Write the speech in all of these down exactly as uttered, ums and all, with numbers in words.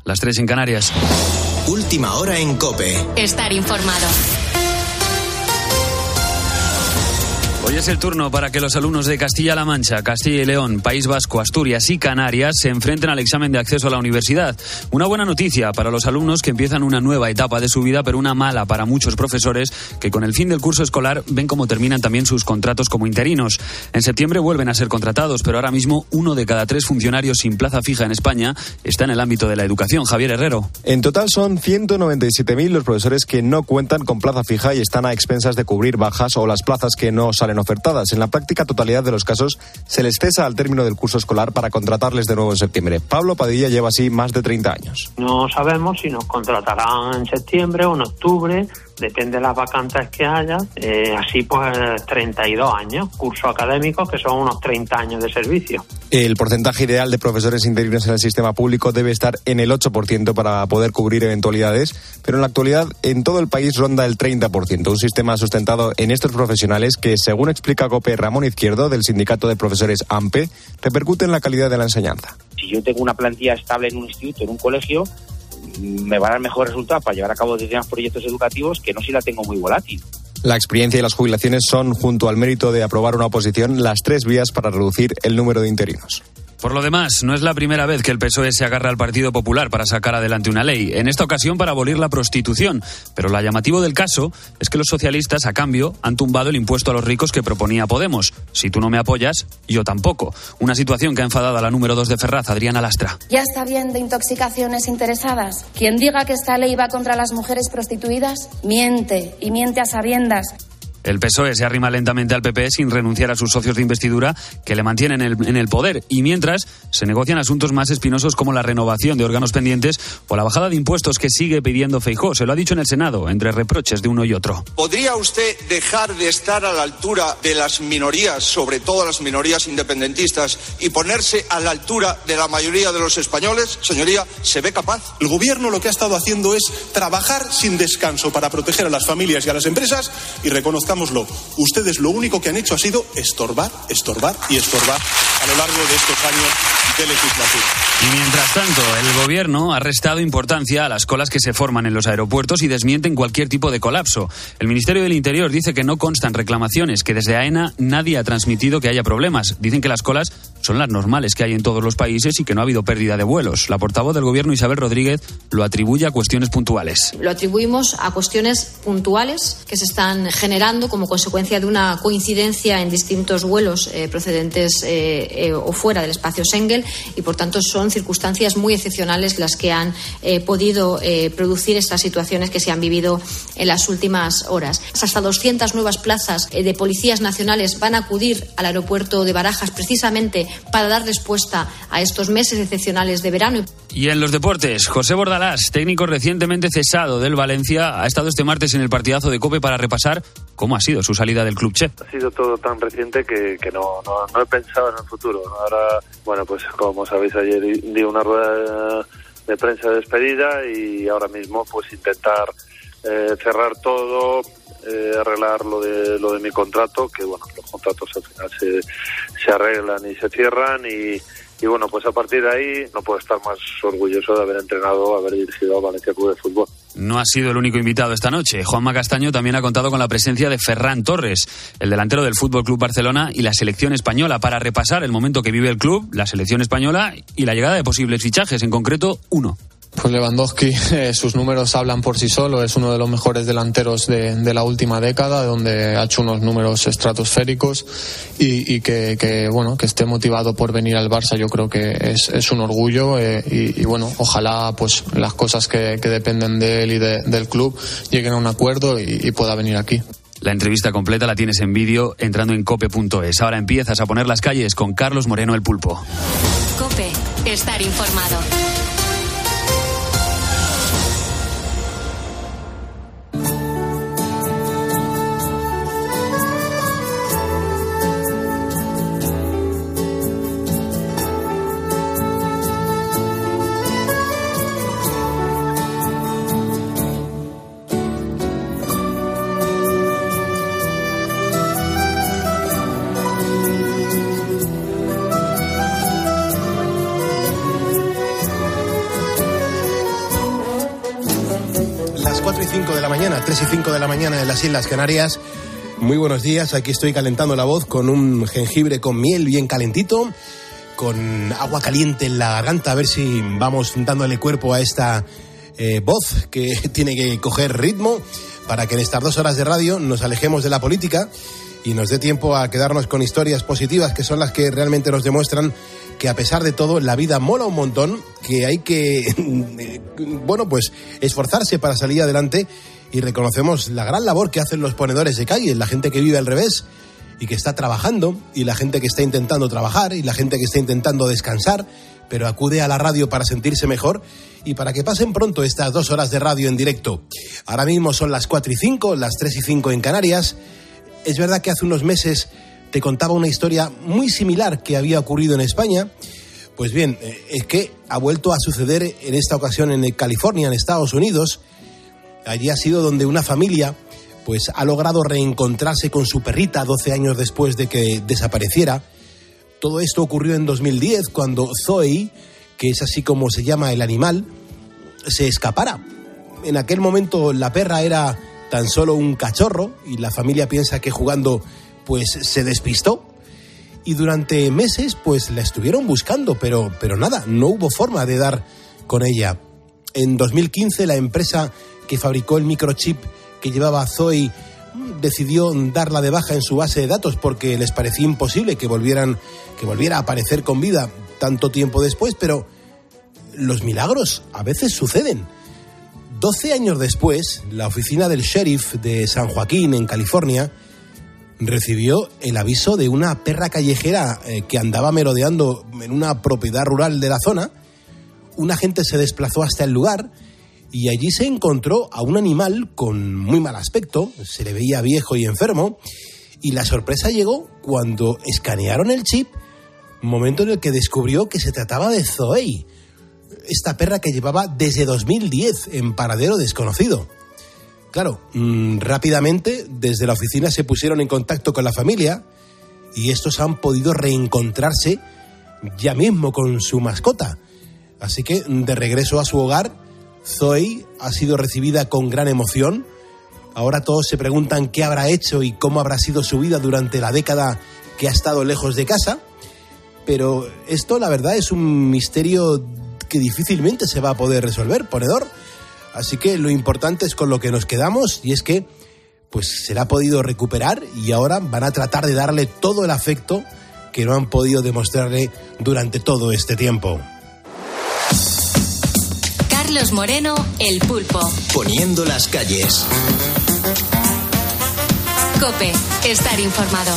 las tres en Canarias. Última hora en COPE. Estar informado. Hoy es el turno para que los alumnos de Castilla-La Mancha, Castilla y León, País Vasco, Asturias y Canarias se enfrenten al examen de acceso a la universidad. Una buena noticia para los alumnos que empiezan una nueva etapa de su vida, pero una mala para muchos profesores que con el fin del curso escolar ven cómo terminan también sus contratos como interinos. En septiembre vuelven a ser contratados, pero ahora mismo uno de cada tres funcionarios sin plaza fija en España está en el ámbito de la educación. Javier Herrero. En total son ciento noventa y siete mil los profesores que no cuentan con plaza fija y están a expensas de cubrir bajas o las plazas que no salen ofertadas. En la práctica totalidad de los casos se les cesa al término del curso escolar para contratarles de nuevo en septiembre. Pablo Padilla lleva así más de treinta años. No sabemos si nos contratarán en septiembre o en octubre, depende de las vacantes que haya. Eh, así pues treinta y dos años, curso académico que son unos treinta años de servicio. El porcentaje ideal de profesores interinos en el sistema público debe estar en el ocho por ciento para poder cubrir eventualidades, pero en la actualidad en todo el país ronda el treinta por ciento, un sistema sustentado en estos profesionales que, según explica COPE Ramón Izquierdo, del Sindicato de Profesores AMPE, repercute en la calidad de la enseñanza. Si yo tengo una plantilla estable en un instituto, en un colegio, me va a dar mejor resultado para llevar a cabo determinados proyectos educativos que no si la tengo muy volátil. La experiencia y las jubilaciones son, junto al mérito de aprobar una oposición, las tres vías para reducir el número de interinos. Por lo demás, no es la primera vez que el P S O E se agarra al Partido Popular para sacar adelante una ley, en esta ocasión para abolir la prostitución. Pero lo llamativo del caso es que los socialistas, a cambio, han tumbado el impuesto a los ricos que proponía Podemos. Si tú no me apoyas, yo tampoco. Una situación que ha enfadado a la número dos de Ferraz, Adriana Lastra. Ya está bien de intoxicaciones interesadas. Quien diga que esta ley va contra las mujeres prostituidas, miente, y miente a sabiendas. El P S O E se arrima lentamente al P P sin renunciar a sus socios de investidura que le mantienen en el, en el poder, y mientras se negocian asuntos más espinosos como la renovación de órganos pendientes o la bajada de impuestos que sigue pidiendo Feijóo. Se lo ha dicho en el Senado, entre reproches de uno y otro. ¿Podría usted dejar de estar a la altura de las minorías, sobre todo las minorías independentistas, y ponerse a la altura de la mayoría de los españoles? Señoría, ¿se ve capaz? El gobierno lo que ha estado haciendo es trabajar sin descanso para proteger a las familias y a las empresas, y reconozcamos ustedes lo único que han hecho ha sido estorbar, estorbar y estorbar a lo largo de estos años de legislatura. Y mientras tanto, el gobierno ha restado importancia a las colas que se forman en los aeropuertos y desmienten cualquier tipo de colapso. El Ministerio del Interior dice que no constan reclamaciones, que desde AENA nadie ha transmitido que haya problemas. Dicen que las colas son las normales que hay en todos los países y que no ha habido pérdida de vuelos. La portavoz del gobierno, Isabel Rodríguez, lo atribuye a cuestiones puntuales. Lo atribuimos a cuestiones puntuales que se están generando como consecuencia de una coincidencia en distintos vuelos eh, procedentes eh, eh, o fuera del espacio Schengen, y por tanto son circunstancias muy excepcionales las que han eh, podido eh, producir estas situaciones que se han vivido en las últimas horas. Hasta doscientas nuevas plazas eh, de policías nacionales van a acudir al aeropuerto de Barajas precisamente para dar respuesta a estos meses excepcionales de verano. Y en los deportes, José Bordalás, técnico recientemente cesado del Valencia, ha estado este martes en el partidazo de COPE para repasar cómo ha sido su salida del club che. Ha sido todo tan reciente que, que no, no, no he pensado en el futuro. Ahora, bueno, pues como sabéis, ayer di una rueda de prensa de despedida y ahora mismo pues intentar eh, cerrar todo, eh, arreglar lo de lo de mi contrato, que bueno, los contratos al final se, se arreglan y se cierran, y Y bueno, pues a partir de ahí no puedo estar más orgulloso de haber entrenado, haber dirigido al Valencia Club de Fútbol. No ha sido el único invitado esta noche. Juanma Castaño también ha contado con la presencia de Ferran Torres, el delantero del F C Barcelona y la selección española, para repasar el momento que vive el club, la selección española y la llegada de posibles fichajes, en concreto uno. Pues Lewandowski, eh, sus números hablan por sí solo, es uno de los mejores delanteros de, de la última década, donde ha hecho unos números estratosféricos, y, y que, que bueno, que esté motivado por venir al Barça, yo creo que es, es un orgullo, eh, y, y bueno, ojalá pues las cosas que, que dependen de él y de, del club lleguen a un acuerdo y, y pueda venir aquí. La entrevista completa la tienes en vídeo entrando en cope punto es. Ahora empiezas a poner las calles con Carlos Moreno, el Pulpo. COPE, estar informado. cuatro y cinco de la mañana, tres y cinco de la mañana en las Islas Canarias. Muy buenos días, aquí estoy calentando la voz con un jengibre con miel bien calentito, con agua caliente en la garganta, a ver si vamos dándole cuerpo a esta eh, voz que tiene que coger ritmo para que en estas dos horas de radio nos alejemos de la política y nos dé tiempo a quedarnos con historias positivas, que son las que realmente nos demuestran que a pesar de todo la vida mola un montón, que hay que, bueno, pues esforzarse para salir adelante, y reconocemos la gran labor que hacen los ponedores de calle, la gente que vive al revés y que está trabajando, y la gente que está intentando trabajar, y la gente que está intentando descansar, pero acude a la radio para sentirse mejor y para que pasen pronto estas dos horas de radio en directo. Ahora mismo son las cuatro y cinco, las tres y cinco en Canarias. Es verdad que hace unos meses te contaba una historia muy similar que había ocurrido en España. Pues bien, es que ha vuelto a suceder en esta ocasión en California, en Estados Unidos. Allí ha sido donde una familia pues ha logrado reencontrarse con su perrita doce años después de que desapareciera. Todo esto ocurrió en dos mil diez, cuando Zoe, que es así como se llama el animal, se escapara. En aquel momento la perra era tan solo un cachorro y la familia piensa que jugando pues se despistó, y durante meses pues la estuvieron buscando, pero, pero nada, no hubo forma de dar con ella. En dos mil quince la empresa que fabricó el microchip que llevaba a Zoe decidió darla de baja en su base de datos porque les parecía imposible que volvieran, que volviera a aparecer con vida tanto tiempo después, pero los milagros a veces suceden. doce años después, la oficina del sheriff de San Joaquín, en California, recibió el aviso de una perra callejera eh, que andaba merodeando en una propiedad rural de la zona. Un agente se desplazó hasta el lugar y allí se encontró a un animal con muy mal aspecto, se le veía viejo y enfermo, y la sorpresa llegó cuando escanearon el chip, momento en el que descubrió que se trataba de Zoe, esta perra que llevaba desde dos mil diez en paradero desconocido. Claro, mmm, rápidamente desde la oficina se pusieron en contacto con la familia y estos han podido reencontrarse ya mismo con su mascota. Así que de regreso a su hogar, Zoe ha sido recibida con gran emoción. Ahora todos se preguntan qué habrá hecho y cómo habrá sido su vida durante la década que ha estado lejos de casa. Pero esto, la verdad, es un misterio que difícilmente se va a poder resolver, ponedor. Así que lo importante es con lo que nos quedamos, y es que pues se la ha podido recuperar y ahora van a tratar de darle todo el afecto que no han podido demostrarle durante todo este tiempo. Carlos Moreno, El Pulpo. Poniendo las calles. COPE, estar informado.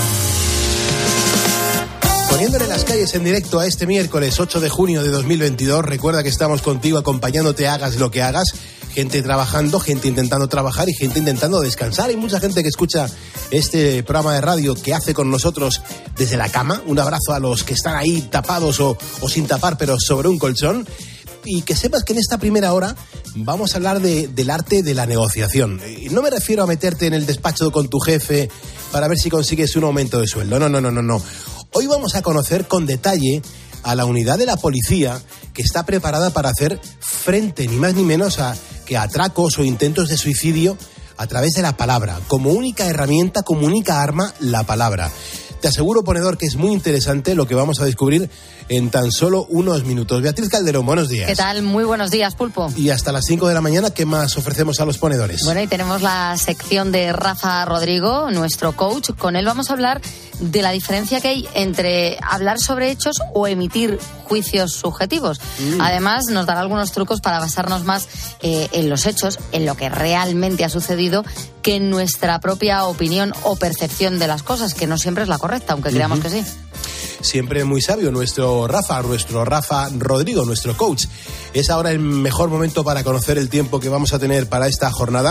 Poniéndole las calles en directo a este miércoles ocho de junio de dos mil veintidós. Recuerda que estamos contigo acompañándote, hagas lo que hagas. Gente trabajando, gente intentando trabajar y gente intentando descansar. Hay mucha gente que escucha este programa de radio que hace con nosotros desde la cama. Un abrazo a los que están ahí tapados o, o sin tapar, pero sobre un colchón. Y que sepas que en esta primera hora vamos a hablar de, del arte de la negociación. Y no me refiero a meterte en el despacho con tu jefe para ver si consigues un aumento de sueldo. No, no, no, no, no. Hoy vamos a conocer con detalle a la unidad de la policía que está preparada para hacer frente ni más ni menos a que a atracos o intentos de suicidio a través de la palabra. Como única herramienta, como única arma, la palabra. Te aseguro, ponedor, que es muy interesante lo que vamos a descubrir en tan solo unos minutos. Beatriz Calderón, buenos días. ¿Qué tal? Muy buenos días, Pulpo. Y hasta las cinco de la mañana, ¿qué más ofrecemos a los ponedores? Bueno, y tenemos la sección de Rafa Rodrigo, nuestro coach. Con él vamos a hablar de la diferencia que hay entre hablar sobre hechos o emitir juicios subjetivos. Mm. Además, nos dará algunos trucos para basarnos más eh, en los hechos, en lo que realmente ha sucedido, que en nuestra propia opinión o percepción de las cosas, que no siempre es la correcta, aunque creamos uh-huh. que sí. Siempre muy sabio nuestro Rafa, nuestro Rafa Rodrigo, nuestro coach. Es ahora el mejor momento para conocer el tiempo que vamos a tener para esta jornada.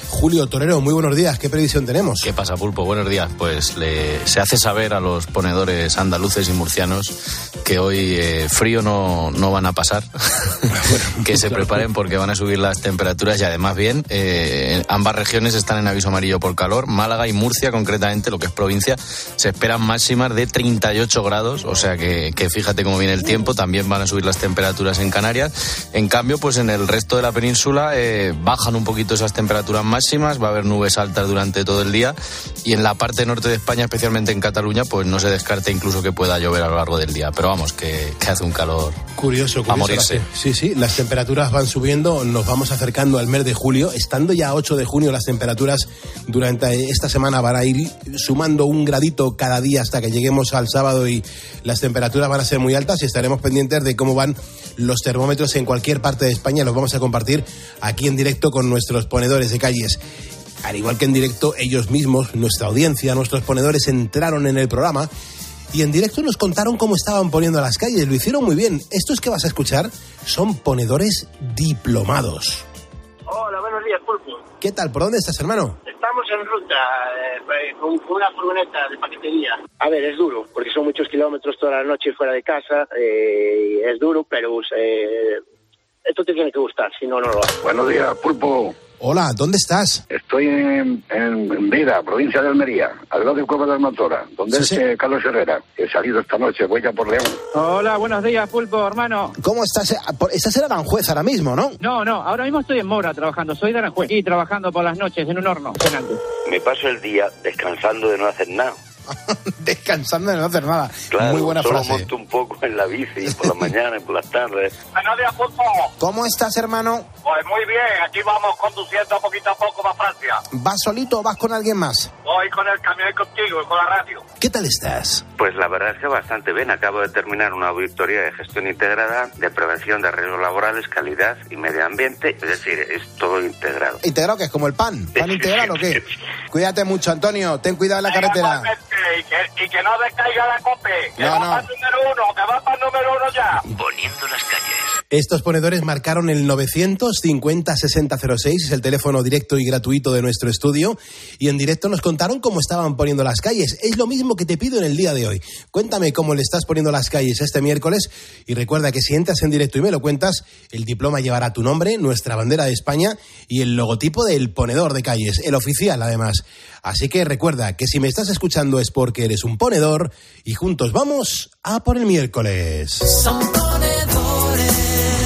Julio Torero, muy buenos días. ¿Qué previsión tenemos? ¿Qué pasa, Pulpo? Buenos días. Pues le, se hace saber a los ponedores andaluces y murcianos que hoy eh, frío no, no van a pasar, bueno, que se claro. preparen porque van a subir las temperaturas y además bien, eh, ambas regiones están en aviso amarillo por calor. Málaga y Murcia, concretamente, lo que es provincia, se esperan máximas de treinta y ocho grados, o sea que, que fíjate cómo viene el tiempo. También van a subir las temperaturas en Canarias. En cambio, pues en el resto de la península eh, bajan un poquito esas temperaturas máximas, va a haber nubes altas durante todo el día y en la parte norte de España, especialmente en Cataluña, pues no se descarta incluso que pueda llover a lo largo del día, pero vamos, que, que hace un calor curioso, curioso a morirse. Sí, sí, las temperaturas van subiendo, nos vamos acercando al mes de julio, estando ya a ocho de junio las temperaturas durante esta semana van a ir sumando un gradito cada día hasta que lleguemos al sábado y las temperaturas van a ser muy altas y estaremos pendientes de cómo van los termómetros en cualquier parte de España. Los vamos a compartir aquí en directo con nuestros ponedores de calles. Al igual que en directo, ellos mismos, nuestra audiencia, nuestros ponedores entraron en el programa y en directo nos contaron cómo estaban poniendo las calles. Lo hicieron muy bien. Estos que vas a escuchar son ponedores diplomados. Hola, buenos días, Pulpo. ¿Qué tal? ¿Por dónde estás, hermano? Estamos en ruta eh, con una furgoneta de paquetería. A ver, es duro, porque son muchos kilómetros toda la noche fuera de casa. Eh, es duro, pero eh, esto te tiene que gustar, si no, no lo haces. Buenos días, Pulpo. Hola, ¿dónde estás? Estoy en, en Vida, provincia de Almería, al lado de Cueva de Almanzora, donde sí, es sí. Eh, Carlos Herrera. He salido esta noche, voy ya por León. Hola, buenos días, Pulpo, hermano. ¿Cómo estás? Estás en Aranjuez ahora mismo, ¿no? No, no, ahora mismo estoy en Mora trabajando, soy de Aranjuez y trabajando por las noches en un horno. Cenando. Me paso el día descansando de no hacer nada. Descansando de no hacer nada. Claro, muy buena solo frase. Monto un poco en la bici por las mañanas y por las tardes. Buenos días, Pulpo. ¿Cómo estás, hermano? Pues muy bien, aquí vamos conduciendo poquito a poco para Francia. ¿Vas solito o vas con alguien más? Voy con el camión y contigo y con la radio. ¿Qué tal estás? Pues la verdad es que bastante bien. Acabo de terminar una auditoría de gestión integrada de prevención de riesgos laborales, calidad y medio ambiente. Es decir, es todo integrado. ¿Integrado qué es? ¿Como el pan? ¿Pan integral o qué? Cuídate mucho, Antonio. Ten cuidado en la carretera. Y que, y que no decaiga la COPE. Que no, va no. para el número uno, que va para el número uno ya. Poniendo las calles. Estos ponedores marcaron el novecientos cincuenta sesenta cero seis, es el teléfono directo y gratuito de nuestro estudio, y en directo nos contaron cómo estaban poniendo las calles. Es lo mismo que te pido en el día de hoy. Cuéntame cómo le estás poniendo las calles este miércoles, y recuerda que si entras en directo y me lo cuentas, el diploma llevará tu nombre, nuestra bandera de España y el logotipo del ponedor de calles, el oficial además. Así que recuerda que si me estás escuchando es porque eres un ponedor y juntos vamos a por el miércoles. Son ponedores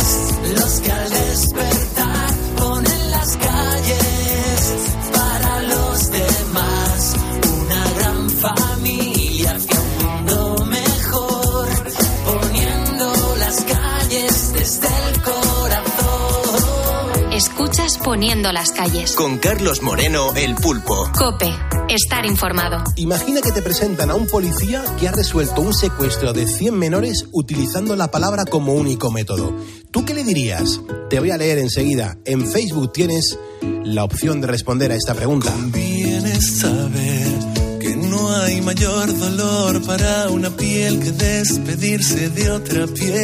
los que al despertar ponen las calles para los demás. Una gran familia hacia un mundo mejor, poniendo las calles desde el corazón. Escuchas Poniendo las calles. Con Carlos Moreno, el Pulpo. COPE. Estar informado. Imagina que te presentan a un policía que ha resuelto un secuestro de cien menores utilizando la palabra como único método. ¿Tú qué le dirías? Te voy a leer enseguida. En Facebook tienes la opción de responder a esta pregunta. Conviene saber que no hay mayor dolor para una piel que despedirse de otra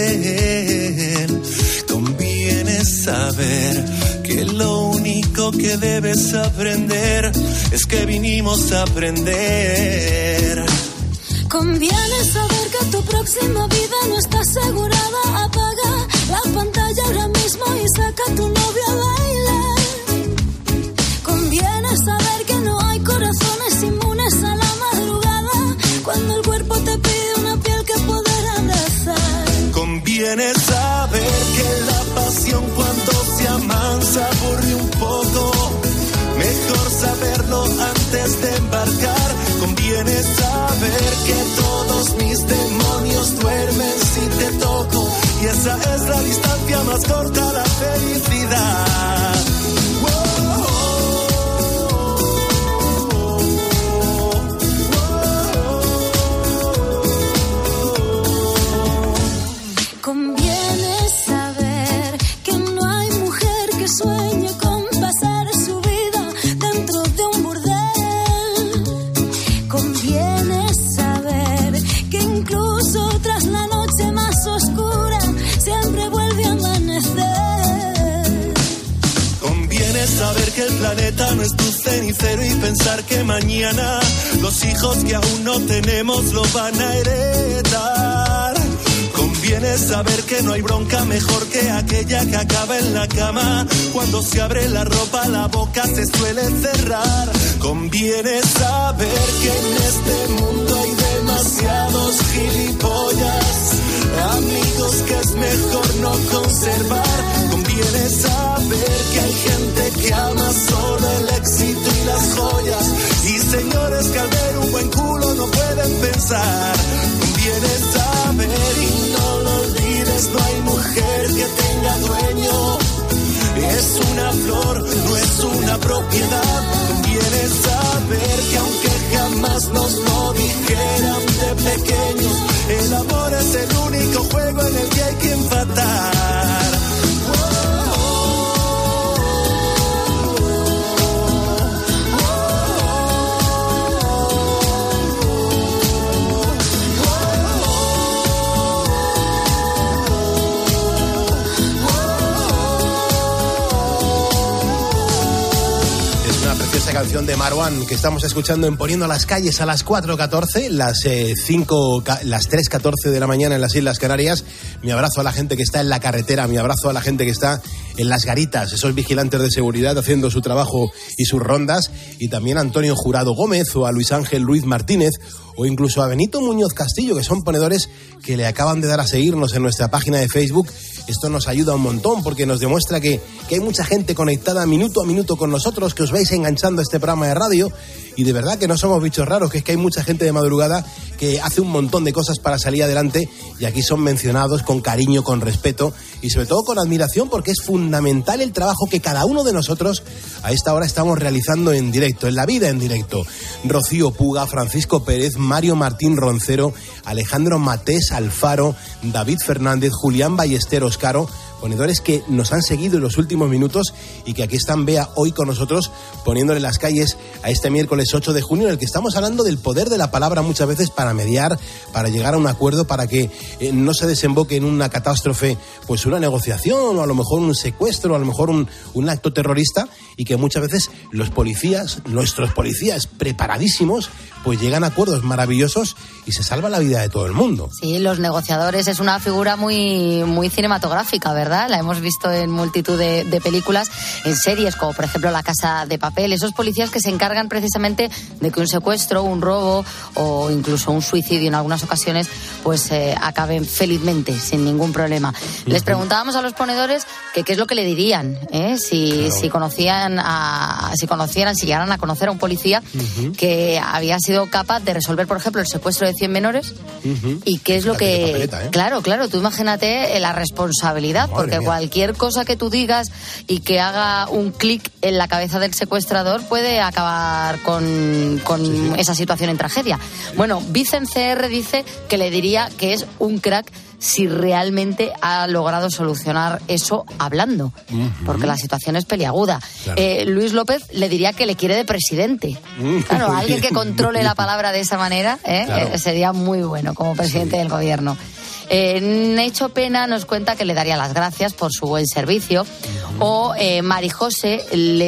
piel. Conviene saber que lo único que debes aprender es que vinimos a aprender. Conviene saber que tu próxima vida no está asegurada. Apaga la pantalla ahora mismo y saca a tu novio a bailar. Conviene saber que no hay corazones inmunes a la madrugada cuando el cuerpo te pide una piel que poder abrazar. Conviene saber que la pasión cuando se amansa aburre un poco. Mejor saberlo antes de embarcar. Conviene saber que todos mis demonios duermen si te toco. Y esa es la distancia más corta a la felicidad. Conviene saber que no hay mujer que sueñe con pasar su vida dentro de un burdel. Conviene saber que incluso tras la noche más oscura siempre vuelve a amanecer. saber que el planeta no es tu cenicero y pensar que mañana los hijos que aún no tenemos lo van a heredar. Conviene saber que no hay bronca mejor que aquella que acaba en la cama. Cuando se abre la ropa la boca se suele cerrar. Conviene saber que en este mundo hay demasiados gilipollas, amigos que es mejor no conservar. Conviene saber que hay gente que ama solo el éxito y las joyas, y señores que al ver un buen culo no pueden pensar. Conviene saber, y no lo olvides, no hay mujer que tenga dueño. Es una flor, no es una propiedad. Conviene saber que aunque jamás nos lo dijeran de pequeños, el amor es el único juego en el que hay que empatar. Esa canción de Marwan que estamos escuchando en Poniendo las Calles a las cuatro catorce, las eh, cinco, las tres catorce de la mañana en las Islas Canarias. Mi abrazo a la gente que está en la carretera, mi abrazo a la gente que está en las garitas, esos vigilantes de seguridad haciendo su trabajo y sus rondas, y también a Antonio Jurado Gómez o a Luis Ángel Ruiz Martínez o incluso a Benito Muñoz Castillo, que son ponedores que le acaban de dar a seguirnos en nuestra página de Facebook. Esto nos ayuda un montón porque nos demuestra que, que hay mucha gente conectada minuto a minuto con nosotros, que os vais enganchando a este programa de radio, y de verdad que no somos bichos raros, que es que hay mucha gente de madrugada que hace un montón de cosas para salir adelante, y aquí son mencionados con cariño, con respeto y sobre todo con admiración, porque es fundamental el trabajo que cada uno de nosotros a esta hora estamos realizando en directo, en la vida en directo. Rocío Puga, Francisco Pérez, Mario Martín Roncero, Alejandro Matés Alfaro, David Fernández, Julián Ballesteros Caro, ponedores que nos han seguido en los últimos minutos y que aquí están, Bea, hoy con nosotros poniéndole las calles a este miércoles ocho de junio, en el que estamos hablando del poder de la palabra muchas veces para mediar, para llegar a un acuerdo, para que eh, no se desemboque en una catástrofe, pues una negociación o a lo mejor un secuestro o a lo mejor un, un acto terrorista, y que muchas veces los policías, nuestros policías preparadísimos, pues llegan a acuerdos maravillosos y se salva la vida de todo el mundo. Sí, los negociadores es una figura muy, muy cinematográfica, ¿verdad? La hemos visto en multitud de, de películas, en series como por ejemplo La Casa de Papel. Esos policías que se encargan precisamente de que un secuestro, un robo o incluso un suicidio en algunas ocasiones pues eh, acaben felizmente, sin ningún problema. Uh-huh. Les preguntábamos a los ponedores que qué es lo que le dirían, ¿eh? si, claro. si conocían a, si conocieran, si llegaran a conocer a un policía uh-huh. que había sido capaz de resolver, por ejemplo, el secuestro de cien menores, uh-huh. y qué es lo que... Papeleta, ¿eh? Claro, claro, tú imagínate la responsabilidad, Madre porque mía. Cualquier cosa que tú digas y que haga un clic en la cabeza del secuestrador puede acabar con, con sí, sí. esa situación en tragedia. Bueno, Vicen C R dice que le diría que es un crack si realmente ha logrado solucionar eso hablando, uh-huh. porque la situación es peliaguda. Claro. Eh, Luis López le diría que le quiere de presidente. Uh-huh. Claro, alguien que controle la palabra de esa manera ¿eh? Claro. eh, sería muy bueno como presidente sí. del gobierno. Eh, Necho Pena nos cuenta que le daría las gracias por su buen servicio, uh-huh. o eh, Marijose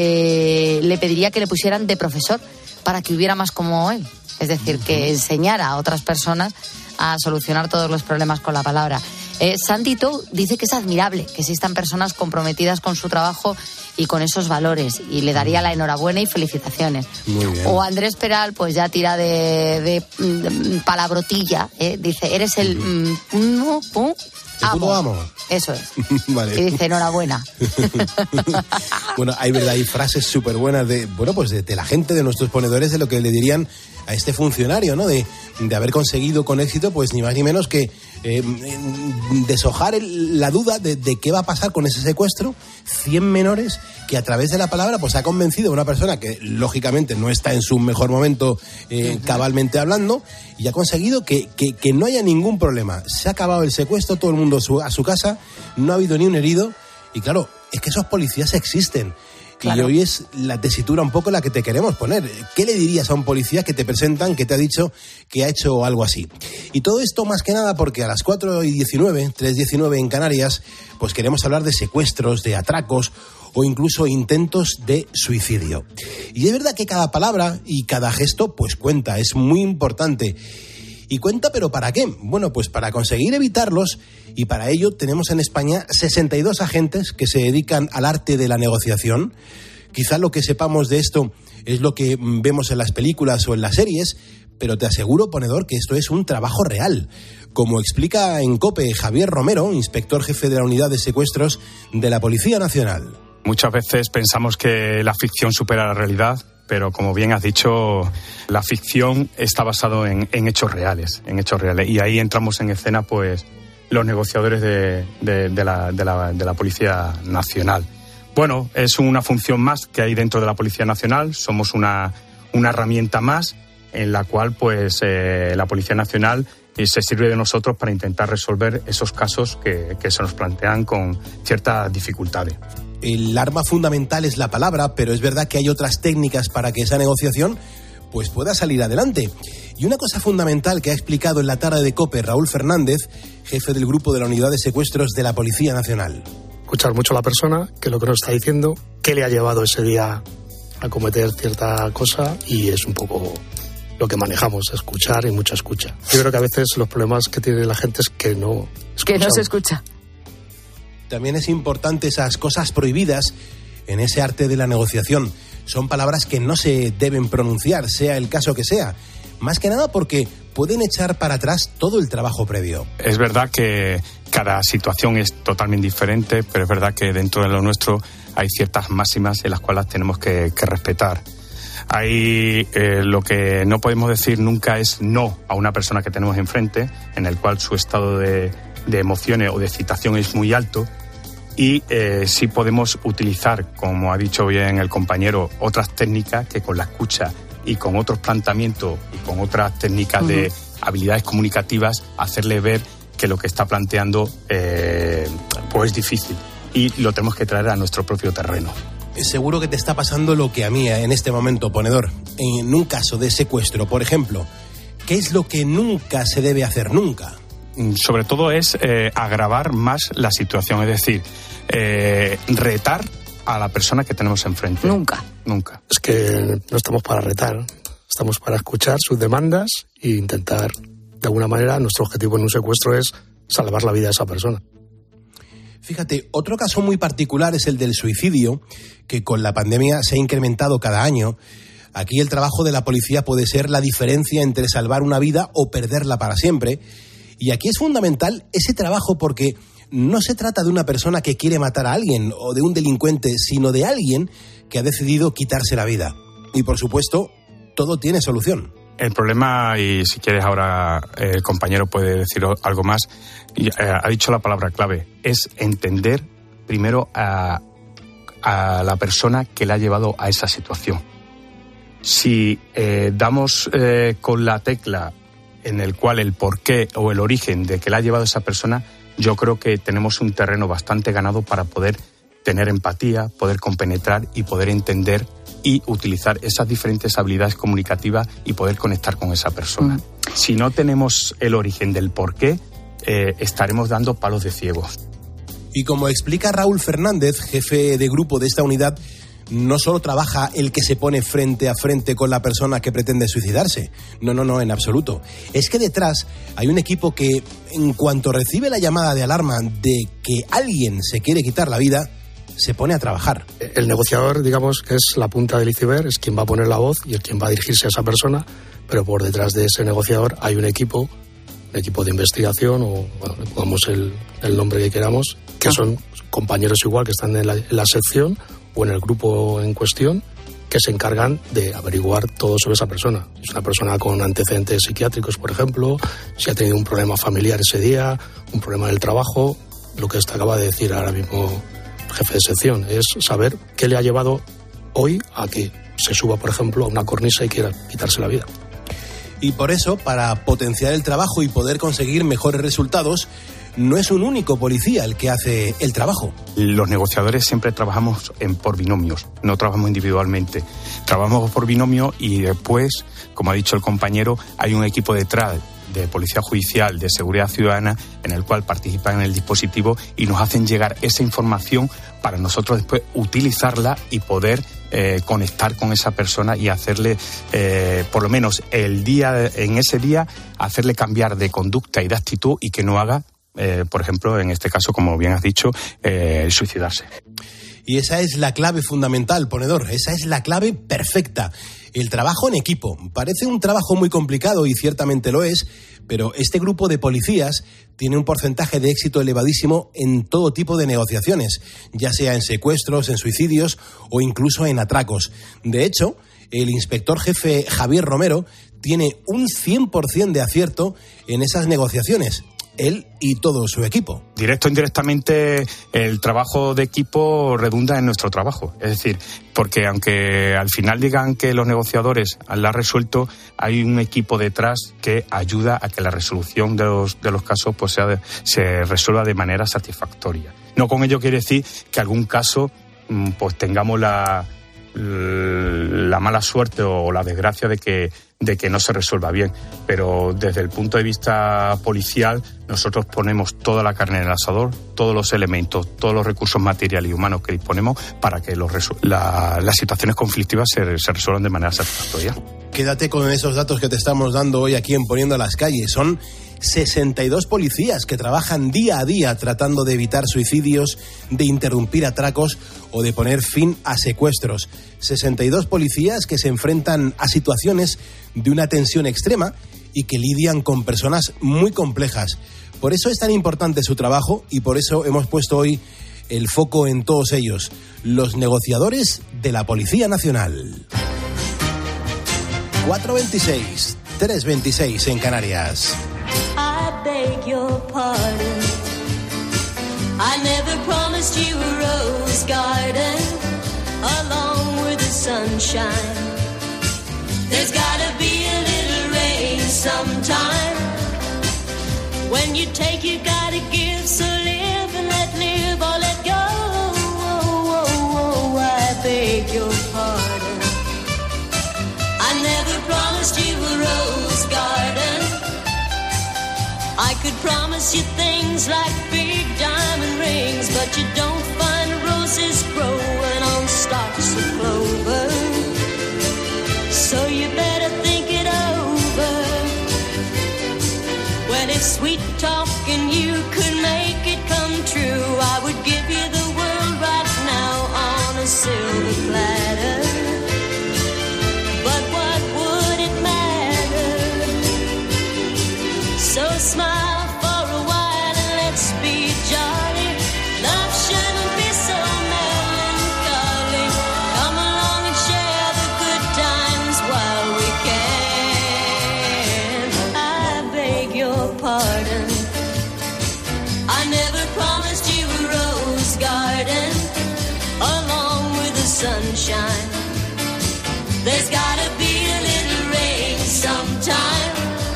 le, le pediría que le pusieran de profesor para que hubiera más como él, es decir, uh-huh. que enseñara a otras personas a solucionar todos los problemas con la palabra. Eh, Sandy Tou dice que es admirable que existan personas comprometidas con su trabajo y con esos valores, y le daría la enhorabuena y felicitaciones. Muy bien. O Andrés Peral pues ya tira de, de, de palabrotilla, ¿eh? Dice, eres el mm, mm, mm, amo. amo. Eso es. Vale. Y dice, enhorabuena. Bueno, hay verdad, hay frases súper buenas de, bueno, pues de, de la gente, de nuestros ponedores, de lo que le dirían a este funcionario, ¿no? De, de haber conseguido con éxito, pues ni más ni menos que eh, deshojar el, la duda de, de qué va a pasar con ese secuestro. cien menores que a través de la palabra pues ha convencido a una persona que lógicamente no está en su mejor momento eh, cabalmente hablando, y ha conseguido que, que, que no haya ningún problema. Se ha acabado el secuestro, todo el mundo su, a su casa, no ha habido ni un herido, y claro, es que esos policías existen. Claro. Y hoy es la tesitura un poco la que te queremos poner. ¿Qué le dirías a un policía que te presentan, que te ha dicho que ha hecho algo así? Y todo esto más que nada porque a las cuatro y diecinueve, tres diecinueve en Canarias, pues queremos hablar de secuestros, de atracos o incluso intentos de suicidio. Y es verdad que cada palabra y cada gesto pues cuenta, es muy importante. Y cuenta, ¿pero para qué? Bueno, pues para conseguir evitarlos, y para ello tenemos en España sesenta y dos agentes que se dedican al arte de la negociación. Quizá lo que sepamos de esto es lo que vemos en las películas o en las series, pero te aseguro, ponedor, que esto es un trabajo real. Como explica en COPE Javier Romero, inspector jefe de la Unidad de Secuestros de la Policía Nacional. Muchas veces pensamos que la ficción supera la realidad, pero como bien has dicho, la ficción está basada en, en hechos reales, en hechos reales. Y ahí entramos en escena, pues, los negociadores de, de, de, la, de, la, de la Policía Nacional. Bueno, es una función más que hay dentro de la Policía Nacional. Somos una, una herramienta más en la cual, pues, eh, la Policía Nacional eh, se sirve de nosotros para intentar resolver esos casos que, que se nos plantean con ciertas dificultades. El arma fundamental es la palabra, pero es verdad que hay otras técnicas para que esa negociación pues pueda salir adelante. Y una cosa fundamental que ha explicado en la tarde de COPE Raúl Fernández, jefe del grupo de la Unidad de Secuestros de la Policía Nacional. Escuchar mucho a la persona, qué es lo que nos está diciendo, qué le ha llevado ese día a cometer cierta cosa, y es un poco lo que manejamos, escuchar y mucha escucha. Yo creo que a veces los problemas que tiene la gente es que no escuchan. Que no se escucha. También es importante esas cosas prohibidas en ese arte de la negociación. Son palabras que no se deben pronunciar, sea el caso que sea. Más que nada porque pueden echar para atrás todo el trabajo previo. Es verdad que cada situación es totalmente diferente, pero es verdad que dentro de lo nuestro hay ciertas máximas en las cuales tenemos que, que respetar. Ahí eh, lo que no podemos decir nunca es no a una persona que tenemos enfrente, en el cual su estado de, de emociones o de excitación es muy alto. Y eh, sí podemos utilizar, como ha dicho bien el compañero, otras técnicas que con la escucha y con otros planteamientos y con otras técnicas uh-huh. de habilidades comunicativas, hacerle ver que lo que está planteando eh, pues es difícil y lo tenemos que traer a nuestro propio terreno. Seguro que te está pasando lo que a mí en este momento, ponedor. En un caso de secuestro, por ejemplo, ¿qué es lo que nunca se debe hacer nunca? Sobre todo es eh, agravar más la situación, es decir, eh, retar a la persona que tenemos enfrente. Nunca. Nunca. Es que no estamos para retar, estamos para escuchar sus demandas e intentar, de alguna manera, nuestro objetivo en un secuestro es salvar la vida de esa persona. Fíjate, otro caso muy particular es el del suicidio, que con la pandemia se ha incrementado cada año. Aquí el trabajo de la policía puede ser la diferencia entre salvar una vida o perderla para siempre. Y aquí es fundamental ese trabajo porque no se trata de una persona que quiere matar a alguien o de un delincuente, sino de alguien que ha decidido quitarse la vida. Y por supuesto, todo tiene solución. El problema, y si quieres ahora el compañero puede decir algo más, ha dicho la palabra clave, es entender primero a, a la persona que le ha llevado a esa situación. Si eh, damos eh, con la tecla en el cual el porqué o el origen de que le ha llevado a esa persona, yo creo que tenemos un terreno bastante ganado para poder tener empatía, poder compenetrar y poder entender y utilizar esas diferentes habilidades comunicativas y poder conectar con esa persona. Mm. Si no tenemos el origen del porqué, eh, estaremos dando palos de ciegos. Y como explica Raúl Fernández, jefe de grupo de esta unidad, no solo trabaja el que se pone frente a frente con la persona que pretende suicidarse. No, no, no, en absoluto. Es que detrás hay un equipo que, en cuanto recibe la llamada de alarma de que alguien se quiere quitar la vida, se pone a trabajar. El negociador, digamos, que es la punta del iceberg, es quien va a poner la voz y es quien va a dirigirse a esa persona, pero por detrás de ese negociador hay un equipo, un equipo de investigación, o bueno, le pongamos el, el nombre que queramos, que ah. son compañeros igual que están en la, en la sección o en el grupo en cuestión, que se encargan de averiguar todo sobre esa persona. Si es una persona con antecedentes psiquiátricos, por ejemplo, si ha tenido un problema familiar ese día, un problema en el trabajo, lo que usted acaba de decir ahora mismo, jefe de sección, es saber qué le ha llevado hoy a que se suba, por ejemplo, a una cornisa y quiera quitarse la vida. Y por eso, para potenciar el trabajo y poder conseguir mejores resultados, no es un único policía el que hace el trabajo. Los negociadores siempre trabajamos en, por binomios, no trabajamos individualmente. Trabajamos por binomio y después, como ha dicho el compañero, hay un equipo detrás de Policía Judicial, de Seguridad Ciudadana, en el cual participan en el dispositivo y nos hacen llegar esa información para nosotros después utilizarla y poder eh, conectar con esa persona y hacerle, eh, por lo menos el día en ese día, hacerle cambiar de conducta y de actitud y que no haga, eh, por ejemplo, en este caso, como bien has dicho, eh, suicidarse. Y esa es la clave fundamental, ponedor, esa es la clave perfecta. El trabajo en equipo. Parece un trabajo muy complicado y ciertamente lo es, pero este grupo de policías tiene un porcentaje de éxito elevadísimo en todo tipo de negociaciones, ya sea en secuestros, en suicidios o incluso en atracos. De hecho, el inspector jefe Javier Romero tiene un cien por ciento de acierto en esas negociaciones. Él y todo su equipo. Directo o indirectamente, el trabajo de equipo redunda en nuestro trabajo. Es decir, porque aunque al final digan que los negociadores la han resuelto, hay un equipo detrás que ayuda a que la resolución de los, de los casos pues sea de, se resuelva de manera satisfactoria. No con ello quiere decir que algún caso pues tengamos la, la mala suerte o la desgracia de que de que no se resuelva bien, pero desde el punto de vista policial nosotros ponemos toda la carne en el asador, todos los elementos, todos los recursos materiales y humanos que disponemos para que los resu- la, las situaciones conflictivas se, se resuelvan de manera satisfactoria. Quédate con esos datos que te estamos dando hoy aquí en Poniendo las Calles. Son sesenta y dos policías que trabajan día a día tratando de evitar suicidios, de interrumpir atracos o de poner fin a secuestros. sesenta y dos policías que se enfrentan a situaciones de una tensión extrema y que lidian con personas muy complejas. Por eso es tan importante su trabajo y por eso hemos puesto hoy el foco en todos ellos, los negociadores de la Policía Nacional. cuatro veintiséis, tres veintiséis en Canarias. I beg your pardon. I never promised you a rose garden along with the sunshine. There's gotta be a little rain sometime. When you take, you gotta give. So live and let live or let go. Oh, oh, oh, I beg your pardon. I never promised you a rose garden. I could promise you things like big diamond rings, but you don't find roses growing on stalks of clover. So you better think it over. Well, if sweet talking you could make it come true, I would give you the world right now on a silver platter. But what would it matter? So smile for a while and let's be jolly. Love shouldn't be so melancholy. Come along and share the good times while we can. I beg your pardon. I never promised you a rose garden along with the sunshine. There's gotta be a little rain sometime.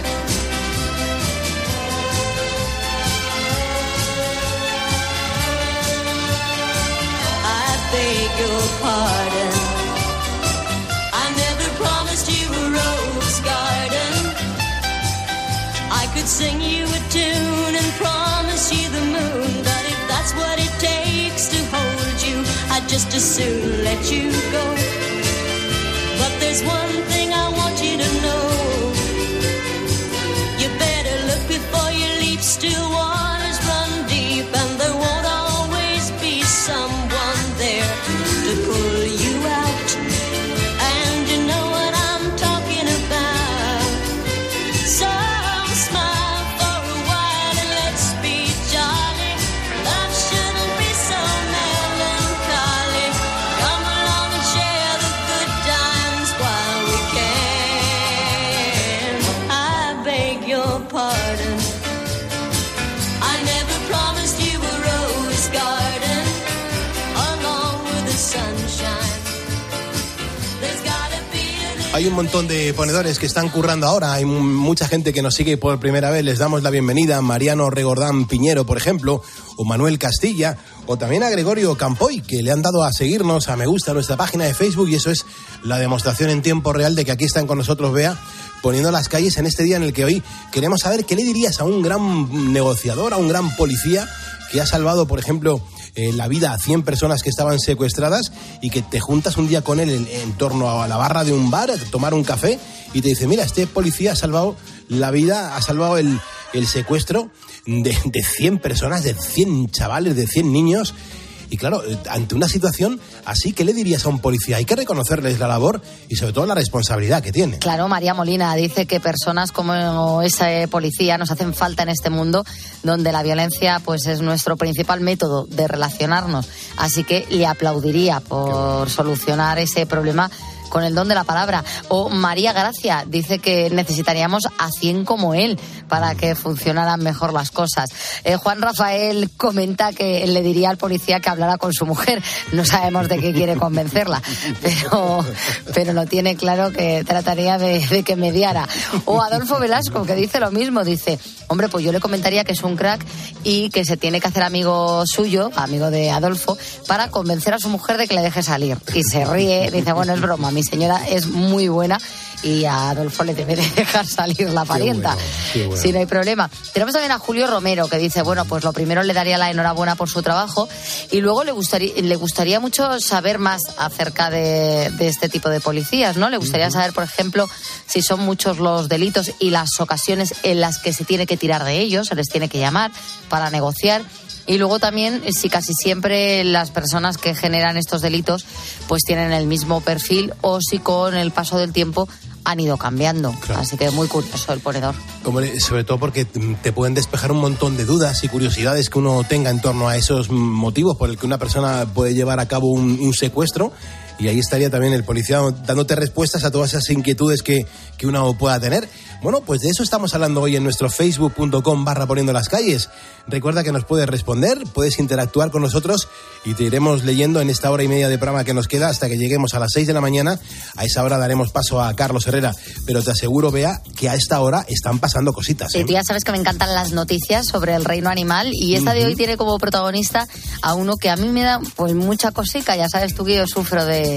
Beg your pardon. I never promised you a rose garden. I could sing you a tune and promise you the moon, but if that's what it takes to hold you, I'd just as soon let you go. But there's one thing I want you to know. You better look before you leap. Still waters run deep, and there won't always be someone there to pull you out, and you know what I'm talking about. So smile for a while and let's be jolly. Love shouldn't be so melancholy. Come along and share the good times while we can. I beg your pardon. I never promised you a rose garden along with the sunshine. There's gotta be a little... Hay un montón de ponedores que están currando ahora. Hay mucha gente que nos sigue por primera vez. Les damos la bienvenida. Mariano Regordán Piñero, por ejemplo, o Manuel Castilla, o también a Gregorio Campoy, que le han dado a seguirnos, a me gusta, a nuestra página de Facebook, y eso es la demostración en tiempo real de que aquí están con nosotros, Bea, poniendo las calles en este día en el que hoy queremos saber qué le dirías a un gran negociador, a un gran policía que ha salvado, por ejemplo, eh, la vida a cien personas que estaban secuestradas, y que te juntas un día con él en, en torno a la barra de un bar a tomar un café y te dice, mira, este policía ha salvado la vida, ha salvado el, el secuestro de, de cien personas, de cien chavales, de cien niños. Y claro, ante una situación así, ¿qué le dirías a un policía? Hay que reconocerles la labor y sobre todo la responsabilidad que tiene. Claro, María Molina dice que personas como ese policía nos hacen falta en este mundo donde la violencia pues es nuestro principal método de relacionarnos. Así que le aplaudiría por solucionar ese problema con el don de la palabra. O María Gracia dice que necesitaríamos a cien como él para que funcionaran mejor las cosas. Eh, Juan Rafael comenta que le diría al policía que hablara con su mujer. No sabemos de qué quiere convencerla, pero, pero lo tiene claro, que trataría de, de que mediara. O Adolfo Velasco, que dice lo mismo. Dice, hombre, pues yo le comentaría que es un crack y que se tiene que hacer amigo suyo, amigo de Adolfo, para convencer a su mujer de que le deje salir. Y se ríe, dice, bueno, es broma, mi señora es muy buena y a Adolfo le debe de dejar salir la parienta, qué bueno, qué bueno. Si no hay problema. Tenemos también a Julio Romero, que dice, bueno, pues lo primero le daría la enhorabuena por su trabajo y luego le gustaría, le gustaría mucho saber más acerca de, de este tipo de policías, ¿no? Le gustaría uh-huh. saber, por ejemplo, si son muchos los delitos y las ocasiones en las que se tiene que tirar de ellos, se les tiene que llamar para negociar. Y luego también si casi siempre las personas que generan estos delitos pues tienen el mismo perfil o si con el paso del tiempo han ido cambiando. Claro. Así que muy curioso el ponedor. Hombre, sobre todo porque te pueden despejar un montón de dudas y curiosidades que uno tenga en torno a esos motivos por el que una persona puede llevar a cabo un, un secuestro. Y ahí estaría también el policía dándote respuestas a todas esas inquietudes que, que uno pueda tener. Bueno, pues de eso estamos hablando hoy en nuestro facebook punto com barra poniendo las calles. Recuerda que nos puedes responder, puedes interactuar con nosotros y te iremos leyendo en esta hora y media de programa que nos queda hasta que lleguemos a las seis de la mañana. A esa hora daremos paso a Carlos Herrera. Pero te aseguro, Bea, que a esta hora están pasando cositas. ¿eh? Sí, tú ya sabes que me encantan las noticias sobre el reino animal y esta uh-huh. de hoy tiene como protagonista a uno que a mí me da pues mucha cosica. Ya sabes tú que yo sufro de...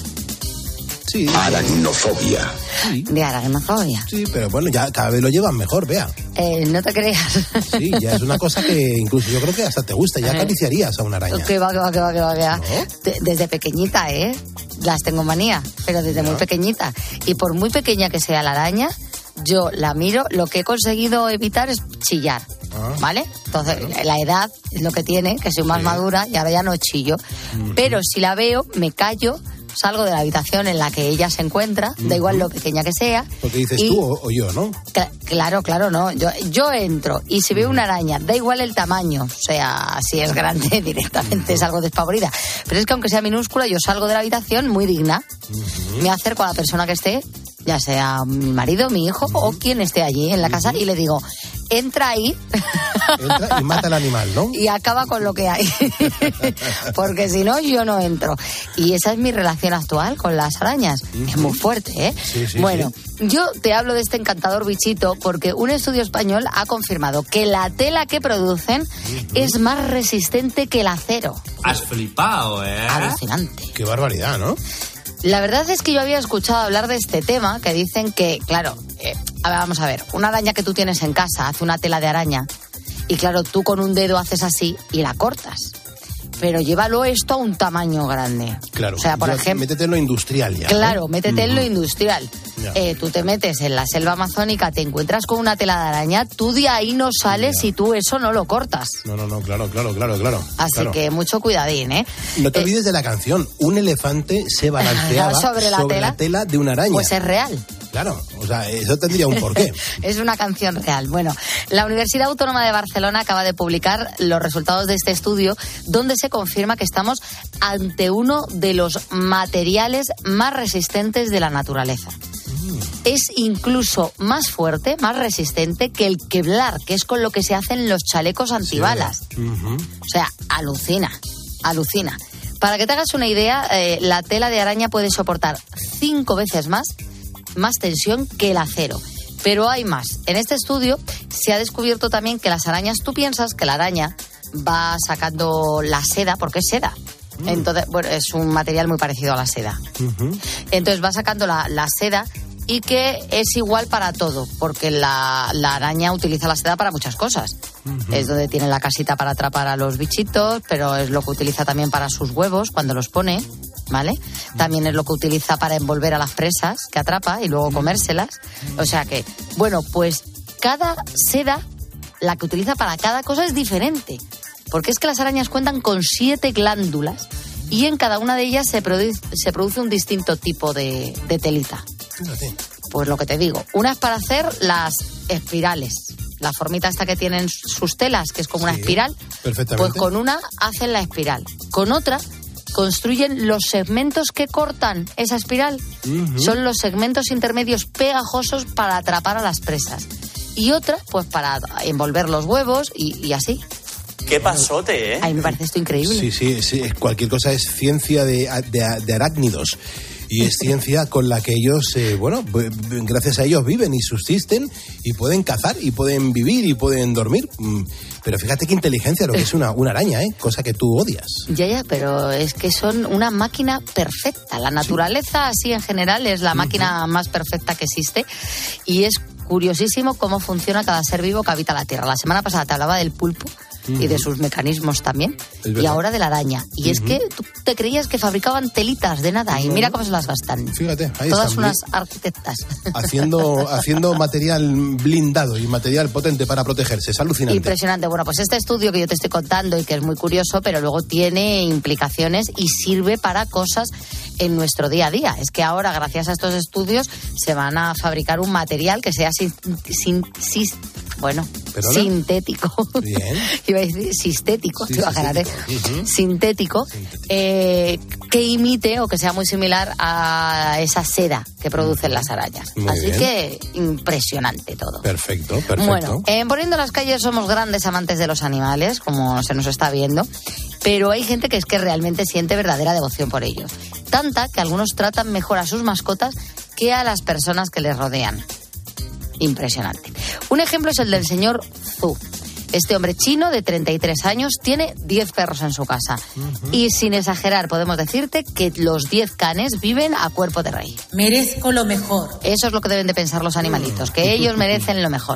Sí. Aracnofobia. Sí. De aracnofobia. Sí, pero bueno, ya cada vez lo llevan mejor, Bea. Eh, no te creas. Sí, ya es una cosa que incluso yo creo que hasta te gusta. Ya acariciarías a una araña. Que va, que va, que va, que va, que va. ¿No? De, desde pequeñita, ¿eh? Las tengo manía, pero desde ¿no? muy pequeñita. Y por muy pequeña que sea la araña, yo la miro, lo que he conseguido evitar es chillar. Ah, ¿vale? Entonces, claro. La edad es lo que tiene, que soy más sí. madura y ahora ya no chillo. Uh-huh. Pero si la veo, me callo, salgo de la habitación en la que ella se encuentra, uh-huh. da igual lo pequeña que sea. Porque dices y, tú o, o yo, ¿no? Cl- claro, claro, no. Yo, yo entro y si veo una araña, da igual el tamaño, o sea, si es grande directamente uh-huh. salgo despavorida. Pero es que aunque sea minúscula, yo salgo de la habitación muy digna, uh-huh. me acerco a la persona que esté, ya sea mi marido, mi hijo uh-huh. o quien esté allí en la casa uh-huh. y le digo, entra ahí. Entra y mata al animal, ¿no? Y acaba con lo que hay. Porque si no, yo no entro. Y esa es mi relación actual con las arañas. Uh-huh. Es muy fuerte, ¿eh? Sí, sí, bueno, sí. yo te hablo de este encantador bichito porque un estudio español ha confirmado que la tela que producen uh-huh. es más resistente que el acero. Has flipado, ¿eh? Alucinante. Qué barbaridad, ¿no? La verdad es que yo había escuchado hablar de este tema, que dicen que, claro, eh, a ver, vamos a ver, una araña que tú tienes en casa hace una tela de araña y claro, tú con un dedo haces así y la cortas. Pero llévalo esto a un tamaño grande. Claro, o sea, por ejemplo, métete en lo industrial ya. Claro, ¿no? métete uh-huh. en lo industrial. Yeah. Eh, tú te metes en la selva amazónica, te encuentras con una tela de araña, tú de ahí no sales yeah. si tú eso no lo cortas. No, no, no, claro, claro, claro, claro. Así claro. que mucho cuidadín, ¿eh? No te eh, olvides de la canción. Un elefante se balanceaba sobre, la, sobre tela, la tela de una araña. Pues es real. Claro, o sea, eso tendría un porqué. Es una canción real. Bueno, la Universidad Autónoma de Barcelona acaba de publicar los resultados de este estudio donde se confirma que estamos ante uno de los materiales más resistentes de la naturaleza. Mm. Es incluso más fuerte, más resistente que el Kevlar, que es con lo que se hacen los chalecos antibalas. Sí. Uh-huh. O sea, alucina, alucina. Para que te hagas una idea, eh, la tela de araña puede soportar cinco veces más más tensión que el acero. Pero hay más. En este estudio se ha descubierto también que las arañas, tú piensas que la araña va sacando la seda, porque es seda. Mm. Entonces, bueno, es un material muy parecido a la seda. Uh-huh. Entonces va sacando la, la seda y que es igual para todo, porque la, la araña utiliza la seda para muchas cosas. Uh-huh. Es donde tiene la casita para atrapar a los bichitos, pero es lo que utiliza también para sus huevos cuando los pone, ¿vale? Uh-huh. También es lo que utiliza para envolver a las presas que atrapa y luego comérselas. O sea que, bueno, pues cada seda, la que utiliza para cada cosa es diferente, porque es que las arañas cuentan con siete glándulas y en cada una de ellas se produce, se produce un distinto tipo de, de telita. Fíjate. Pues lo que te digo, una es para hacer las espirales, la formita esta que tienen sus telas, que es como sí, una espiral, pues con una hacen la espiral, con otra construyen los segmentos que cortan esa espiral, uh-huh. son los segmentos intermedios pegajosos para atrapar a las presas, y otra pues para envolver los huevos y, y así. ¡Qué pasote, eh! Ay, me parece esto increíble. Sí, sí, sí, cualquier cosa es ciencia de, de, de arácnidos. Y es ciencia con la que ellos, eh, bueno, gracias a ellos viven y subsisten y pueden cazar y pueden vivir y pueden dormir. Pero fíjate qué inteligencia lo que es una, una araña, ¿eh? Cosa que tú odias. Ya, ya, pero es que son una máquina perfecta. La naturaleza, sí, así en general, es la máquina uh-huh. más perfecta que existe. Y es curiosísimo cómo funciona cada ser vivo que habita la Tierra. La semana pasada te hablaba del pulpo. Uh-huh. Y de sus mecanismos también, y ahora de la araña. Y uh-huh. es que tú te creías que fabricaban telitas de nada, y mira cómo se las gastan. Fíjate, ahí todas están, unas arquitectas. Haciendo, haciendo material blindado y material potente para protegerse, es alucinante. Impresionante. Bueno, pues este estudio que yo te estoy contando y que es muy curioso, pero luego tiene implicaciones y sirve para cosas en nuestro día a día. Es que ahora, gracias a estos estudios, se van a fabricar un material que sea sin, sin, sin bueno, ¿Perdona? sintético. Bien. Iba a decir sistético, sí, imagínate. Uh-huh. Sintético, sintético. Eh, que imite o que sea muy similar a esa seda que producen uh-huh. las arañas. Muy Así bien. que impresionante todo. Perfecto, perfecto. Bueno, en Poniendo las Calles somos grandes amantes de los animales, como se nos está viendo, pero hay gente que es que realmente siente verdadera devoción por ellos. Tanta que algunos tratan mejor a sus mascotas que a las personas que les rodean. Impresionante. Un ejemplo es el del señor Zhu. Este hombre chino de treinta y tres años tiene diez perros en su casa. Uh-huh. Y sin exagerar, podemos decirte que los diez canes viven a cuerpo de rey. Merezco lo mejor. Eso es lo que deben de pensar los animalitos, que ellos merecen lo mejor.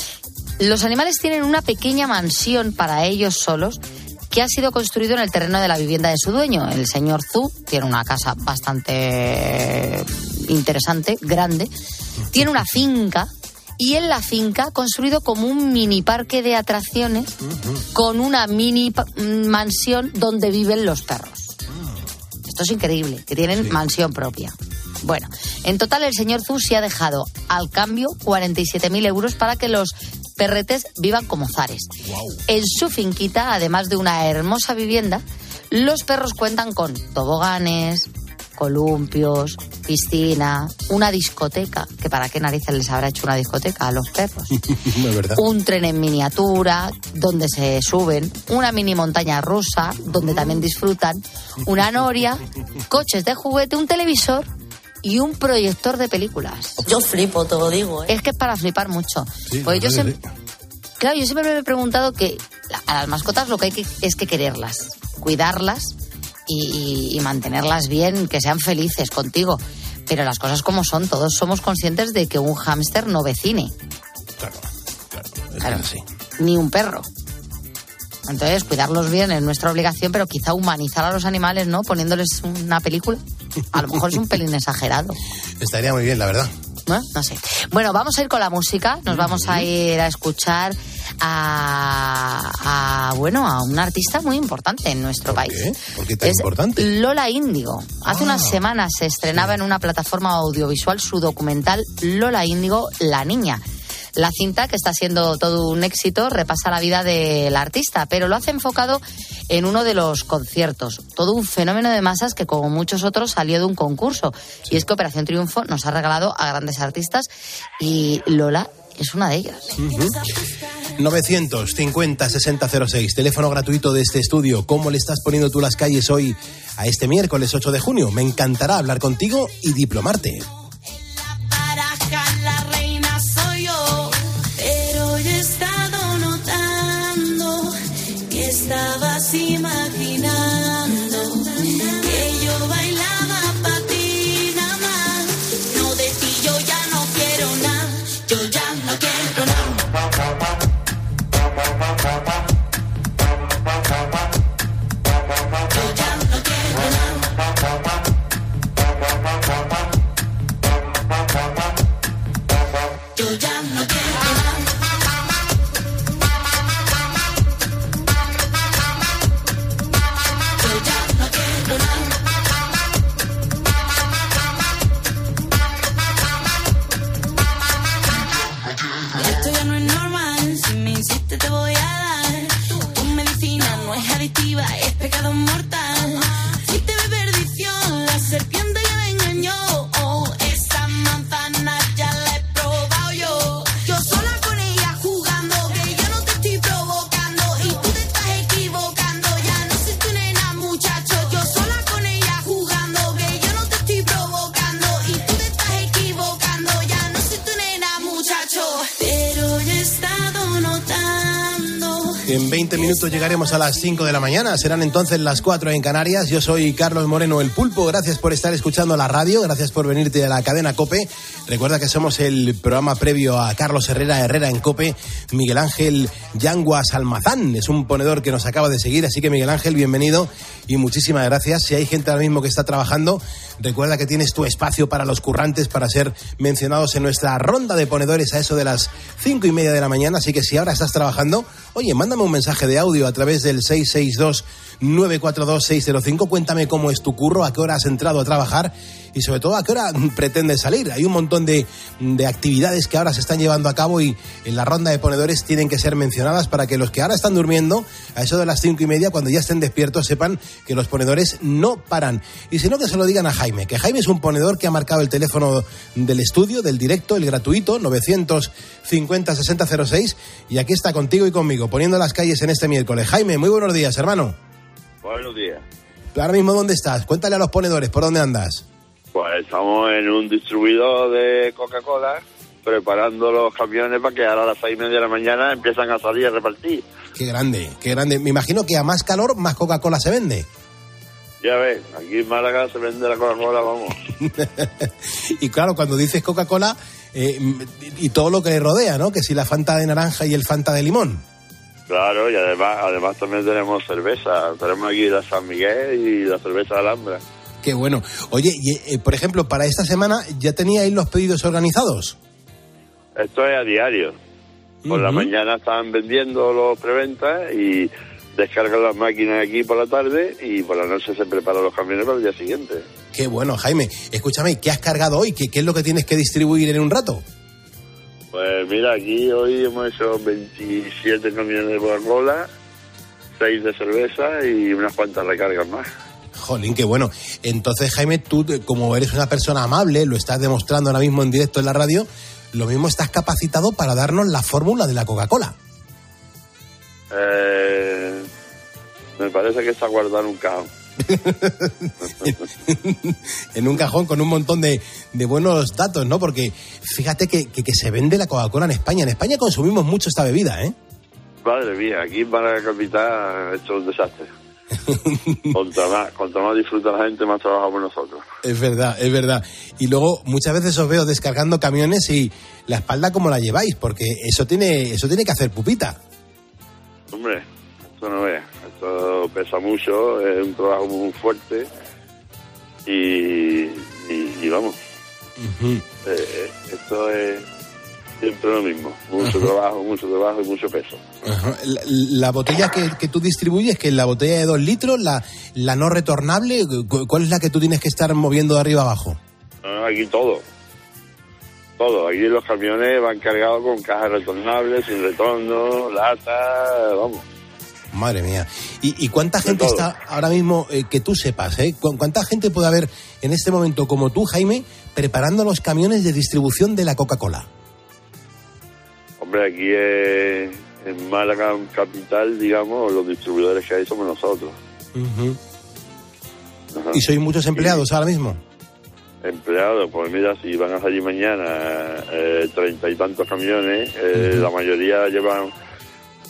Los animales tienen una pequeña mansión para ellos solos que ha sido construido en el terreno de la vivienda de su dueño. El señor Zhu tiene una casa bastante interesante, grande. Tiene una finca. Y en la finca, construido como un mini parque de atracciones uh-huh. con una mini pa- mansión donde viven los perros. Uh-huh. Esto es increíble, que tienen sí. mansión propia. Bueno, en total el señor Zhu se ha dejado al cambio cuarenta y siete mil euros para que los perretes vivan como zares. Wow. En su finquita, además de una hermosa vivienda, los perros cuentan con toboganes, columpios, piscina, una discoteca, que para qué narices les habrá hecho una discoteca a los perros. No es verdad. Un tren en miniatura donde se suben, una mini montaña rusa donde también disfrutan, una noria, coches de juguete, un televisor y un proyector de películas. Yo flipo, te lo digo, ¿eh? Es que es para flipar mucho. Sí, pues yo sí, siempre, sí. Claro, yo siempre me he preguntado que a las mascotas lo que hay que, es que quererlas, cuidarlas y, y, y mantenerlas bien, que sean felices contigo. Pero las cosas como son, todos somos conscientes de que un hámster no vecine. Claro, claro, es claro, así. Ni un perro. Entonces, cuidarlos bien es nuestra obligación, pero quizá humanizar a los animales, ¿no? Poniéndoles una película. A lo mejor es un pelín exagerado. Estaría muy bien, la verdad. ¿No? No sé. Bueno, vamos a ir con la música. Nos vamos a ir a escuchar a, a bueno, a un artista muy importante en nuestro ¿Por país. Qué? ¿Por qué tan es importante? Lola Índigo. Hace ah, unas semanas se estrenaba sí. en una plataforma audiovisual su documental Lola Índigo, La Niña. La cinta, que está siendo todo un éxito, repasa la vida del artista, pero lo hace enfocado en uno de los conciertos. Todo un fenómeno de masas que, como muchos otros, salió de un concurso. Sí. Y es que Operación Triunfo nos ha regalado a grandes artistas y Lola es una de ellas. Uh-huh. novecientos cincuenta sesenta cero seis, teléfono gratuito de este estudio. ¿Cómo le estás poniendo tú las calles hoy a este miércoles ocho de junio? Me encantará hablar contigo y diplomarte. estabas imaginando que yo bailaba para ti nada más. No, de ti yo ya no quiero nada, yo ya no quiero nada. Yo ya no quiero nada. Yo ya no quiero nada. Esto ya no es normal, si me insistes te voy a dar. Tu medicina no es adictiva, es pecado mortal. Si te ve perdición, la serpiente ya la engañó. Oh, esa manzana ya la he probado yo. Yo sola con ella jugando, que yo no te estoy provocando. Y tú te estás equivocando, ya no soy tu nena, muchacho. Yo sola con ella jugando, que yo no te estoy provocando. Y tú te estás equivocando, ya no soy tu nena, muchacho. Pero yo he estado notando. En veinte minutos llegaremos a las cinco de la mañana, serán entonces las cuatro en Canarias. Yo soy Carlos Moreno, el Pulpo. Gracias por estar escuchando la radio, gracias por venirte a la cadena COPE. Recuerda que somos el programa previo a Carlos Herrera, Herrera en COPE. Miguel Ángel Yanguas Almazán es un ponedor que nos acaba de seguir, así que Miguel Ángel, bienvenido y muchísimas gracias. Si hay gente ahora mismo que está trabajando, recuerda que tienes tu espacio para los currantes, para ser mencionados en nuestra ronda de ponedores a eso de las cinco y media de la mañana, así que si ahora estás trabajando, oye, mándame un mensaje de audio a través del seis seis dos, nueve cuatro dos, seis cero cinco, cuéntame cómo es tu curro, a qué hora has entrado a trabajar y sobre todo a qué hora pretendes salir. Hay un montón de, de actividades que ahora se están llevando a cabo y en la ronda de ponedores tienen que ser mencionadas para que los que ahora están durmiendo, a eso de las cinco y media, cuando ya estén despiertos, sepan que los ponedores no paran. Y si no, que se lo digan a Jaime, que Jaime es un ponedor que ha marcado el teléfono del estudio, del directo, el gratuito, novecientos cincuenta, sesenta cero seis, y aquí está contigo y conmigo, poniendo las calles en este miércoles. Jaime, muy buenos días, hermano. Buenos días. Ahora mismo, ¿dónde estás? Cuéntale a los ponedores, ¿por dónde andas? Pues estamos en un distribuidor de Coca-Cola, preparando los camiones para que ahora a las seis y media de la mañana empiezan a salir a repartir. Qué grande, qué grande. Me imagino que a más calor, más Coca-Cola se vende. Ya ves, aquí en Málaga se vende la Coca-Cola, vamos. Y claro, cuando dices Coca-Cola, eh, y todo lo que le rodea, ¿no? Que si la Fanta de naranja y el Fanta de limón. Claro, y además además también tenemos cerveza. Tenemos aquí la San Miguel y la cerveza de Alhambra. Qué bueno. Oye, y, eh, por ejemplo, para esta semana, ¿ya teníais los pedidos organizados? Esto es a diario. Por uh-huh. la mañana están vendiendo los preventas y descargan las máquinas aquí por la tarde y por la noche se preparan los camiones para el día siguiente. Qué bueno, Jaime. Escúchame, ¿qué has cargado hoy? ¿Qué, qué es lo que tienes que distribuir en un rato? Pues mira, aquí hoy hemos hecho veintisiete camiones de Coca-Cola, seis de cerveza y unas cuantas recargas más. Jolín, qué bueno. Entonces, Jaime, tú, como eres una persona amable, lo estás demostrando ahora mismo en directo en la radio, lo mismo estás capacitado para darnos la fórmula de la Coca-Cola. Eh, me parece que está guardado en un cajón. En un cajón con un montón de, de buenos datos, ¿no? Porque fíjate que, que, que se vende la Coca-Cola en España. En España consumimos mucho esta bebida, ¿eh? Madre mía, aquí en Málaga Capital esto es un desastre. Contra más, contra más disfruta la gente, más trabajamos nosotros. Es verdad, es verdad. Y luego muchas veces os veo descargando camiones y la espalda como la lleváis, porque eso tiene, eso tiene que hacer pupita. Hombre, esto no es, esto pesa mucho, es un trabajo muy fuerte y, y, y vamos, uh-huh. eh, esto es siempre lo mismo, mucho uh-huh. trabajo, mucho trabajo y mucho peso. Uh-huh. La, la botella que, que tú distribuyes, que es la botella de dos litros, la, la no retornable, ¿cuál es la que tú tienes que estar moviendo de arriba abajo? No, aquí todo. Todo, aquí los camiones van cargados con cajas retornables, sin retorno, lata, vamos. Madre mía. ¿Y, y cuánta de gente todo. Está ahora mismo, eh, que tú sepas, eh? ¿Cuánta gente puede haber en este momento como tú, Jaime, preparando los camiones de distribución de la Coca-Cola? Hombre, aquí eh, en Málaga capital, digamos, los distribuidores que hay somos nosotros. Uh-huh. ¿Y sois muchos empleados y, ahora mismo? Empleados, pues mira, si van a salir mañana treinta eh, y tantos camiones, eh, uh-huh. la mayoría llevan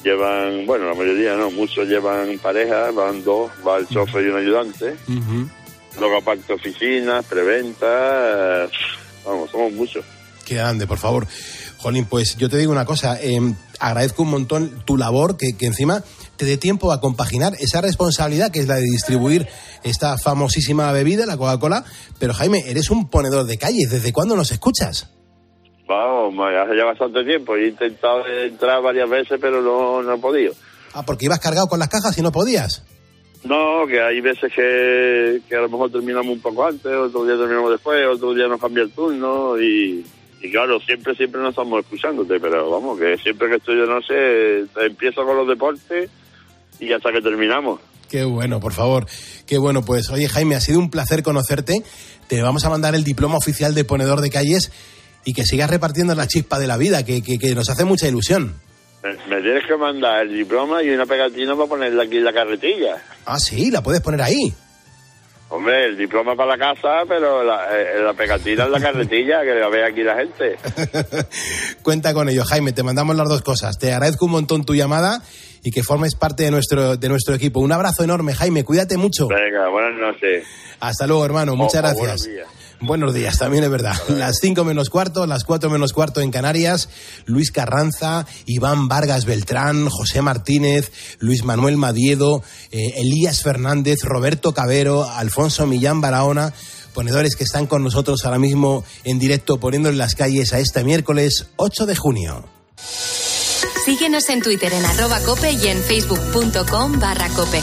llevan, bueno, la mayoría no, muchos llevan pareja, van dos, va el chofer y un ayudante. Uh-huh. Luego aparte oficinas, preventa, vamos, somos muchos. Qué grande, por favor. Jolín, pues yo te digo una cosa, eh, agradezco un montón tu labor, que, que encima te dé tiempo a compaginar esa responsabilidad que es la de distribuir esta famosísima bebida, la Coca-Cola. Pero Jaime, eres un ponedor de calles, ¿desde cuándo nos escuchas? Vamos, hace ya bastante tiempo, he intentado entrar varias veces, pero no, no he podido. Ah, porque ibas cargado con las cajas y no podías. No, que hay veces que, que a lo mejor terminamos un poco antes, otro día terminamos después, otro día nos cambia el turno y... Y claro, siempre, siempre no estamos escuchándote, pero vamos, que siempre que estoy de noche, empiezo con los deportes y hasta que terminamos. Qué bueno, por favor, qué bueno. Pues oye, Jaime, ha sido un placer conocerte. Te vamos a mandar el diploma oficial de ponedor de calles y que sigas repartiendo la chispa de la vida, que, que, que nos hace mucha ilusión. Me, me tienes que mandar el diploma y una pegatina para ponerla aquí en la carretilla. Ah, sí, la puedes poner ahí. Hombre, el diploma para la casa, pero la, eh, la pegatina en la carretilla, que la vea aquí la gente. Cuenta con ello, Jaime, te mandamos las dos cosas. Te agradezco un montón tu llamada y que formes parte de nuestro de nuestro equipo. Un abrazo enorme, Jaime, cuídate mucho. Venga, buenas noches. Hasta luego, hermano, muchas oh, oh, gracias. Buenos días. Buenos días, también es verdad. Las cinco menos cuarto, las cuatro menos cuarto en Canarias. Luis Carranza, Iván Vargas Beltrán, José Martínez, Luis Manuel Madiedo, eh, Elías Fernández, Roberto Cabero, Alfonso Millán Barahona, ponedores que están con nosotros ahora mismo en directo poniendo en las calles a este miércoles ocho de junio. Síguenos en Twitter en arroba cope y en facebook.com barra cope.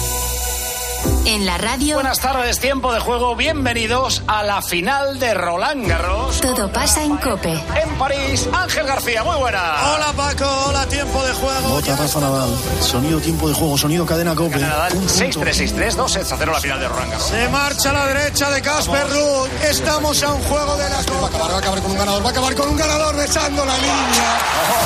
En la radio. Buenas tardes, tiempo de juego. Bienvenidos a la final de Roland Garros. Todo pasa en COPE. En París, Ángel García, muy buena. Hola Paco, hola, tiempo de juego. Otra Rafa Nadal. Sonido tiempo de juego, sonido cadena COPE. seis tres seis tres dos sets a cero la final de Roland Garros. Se marcha a la derecha de Casper Ruud. Estamos a un juego de las. Va a acabar, va a acabar con un ganador, va a acabar con un ganador besando la línea.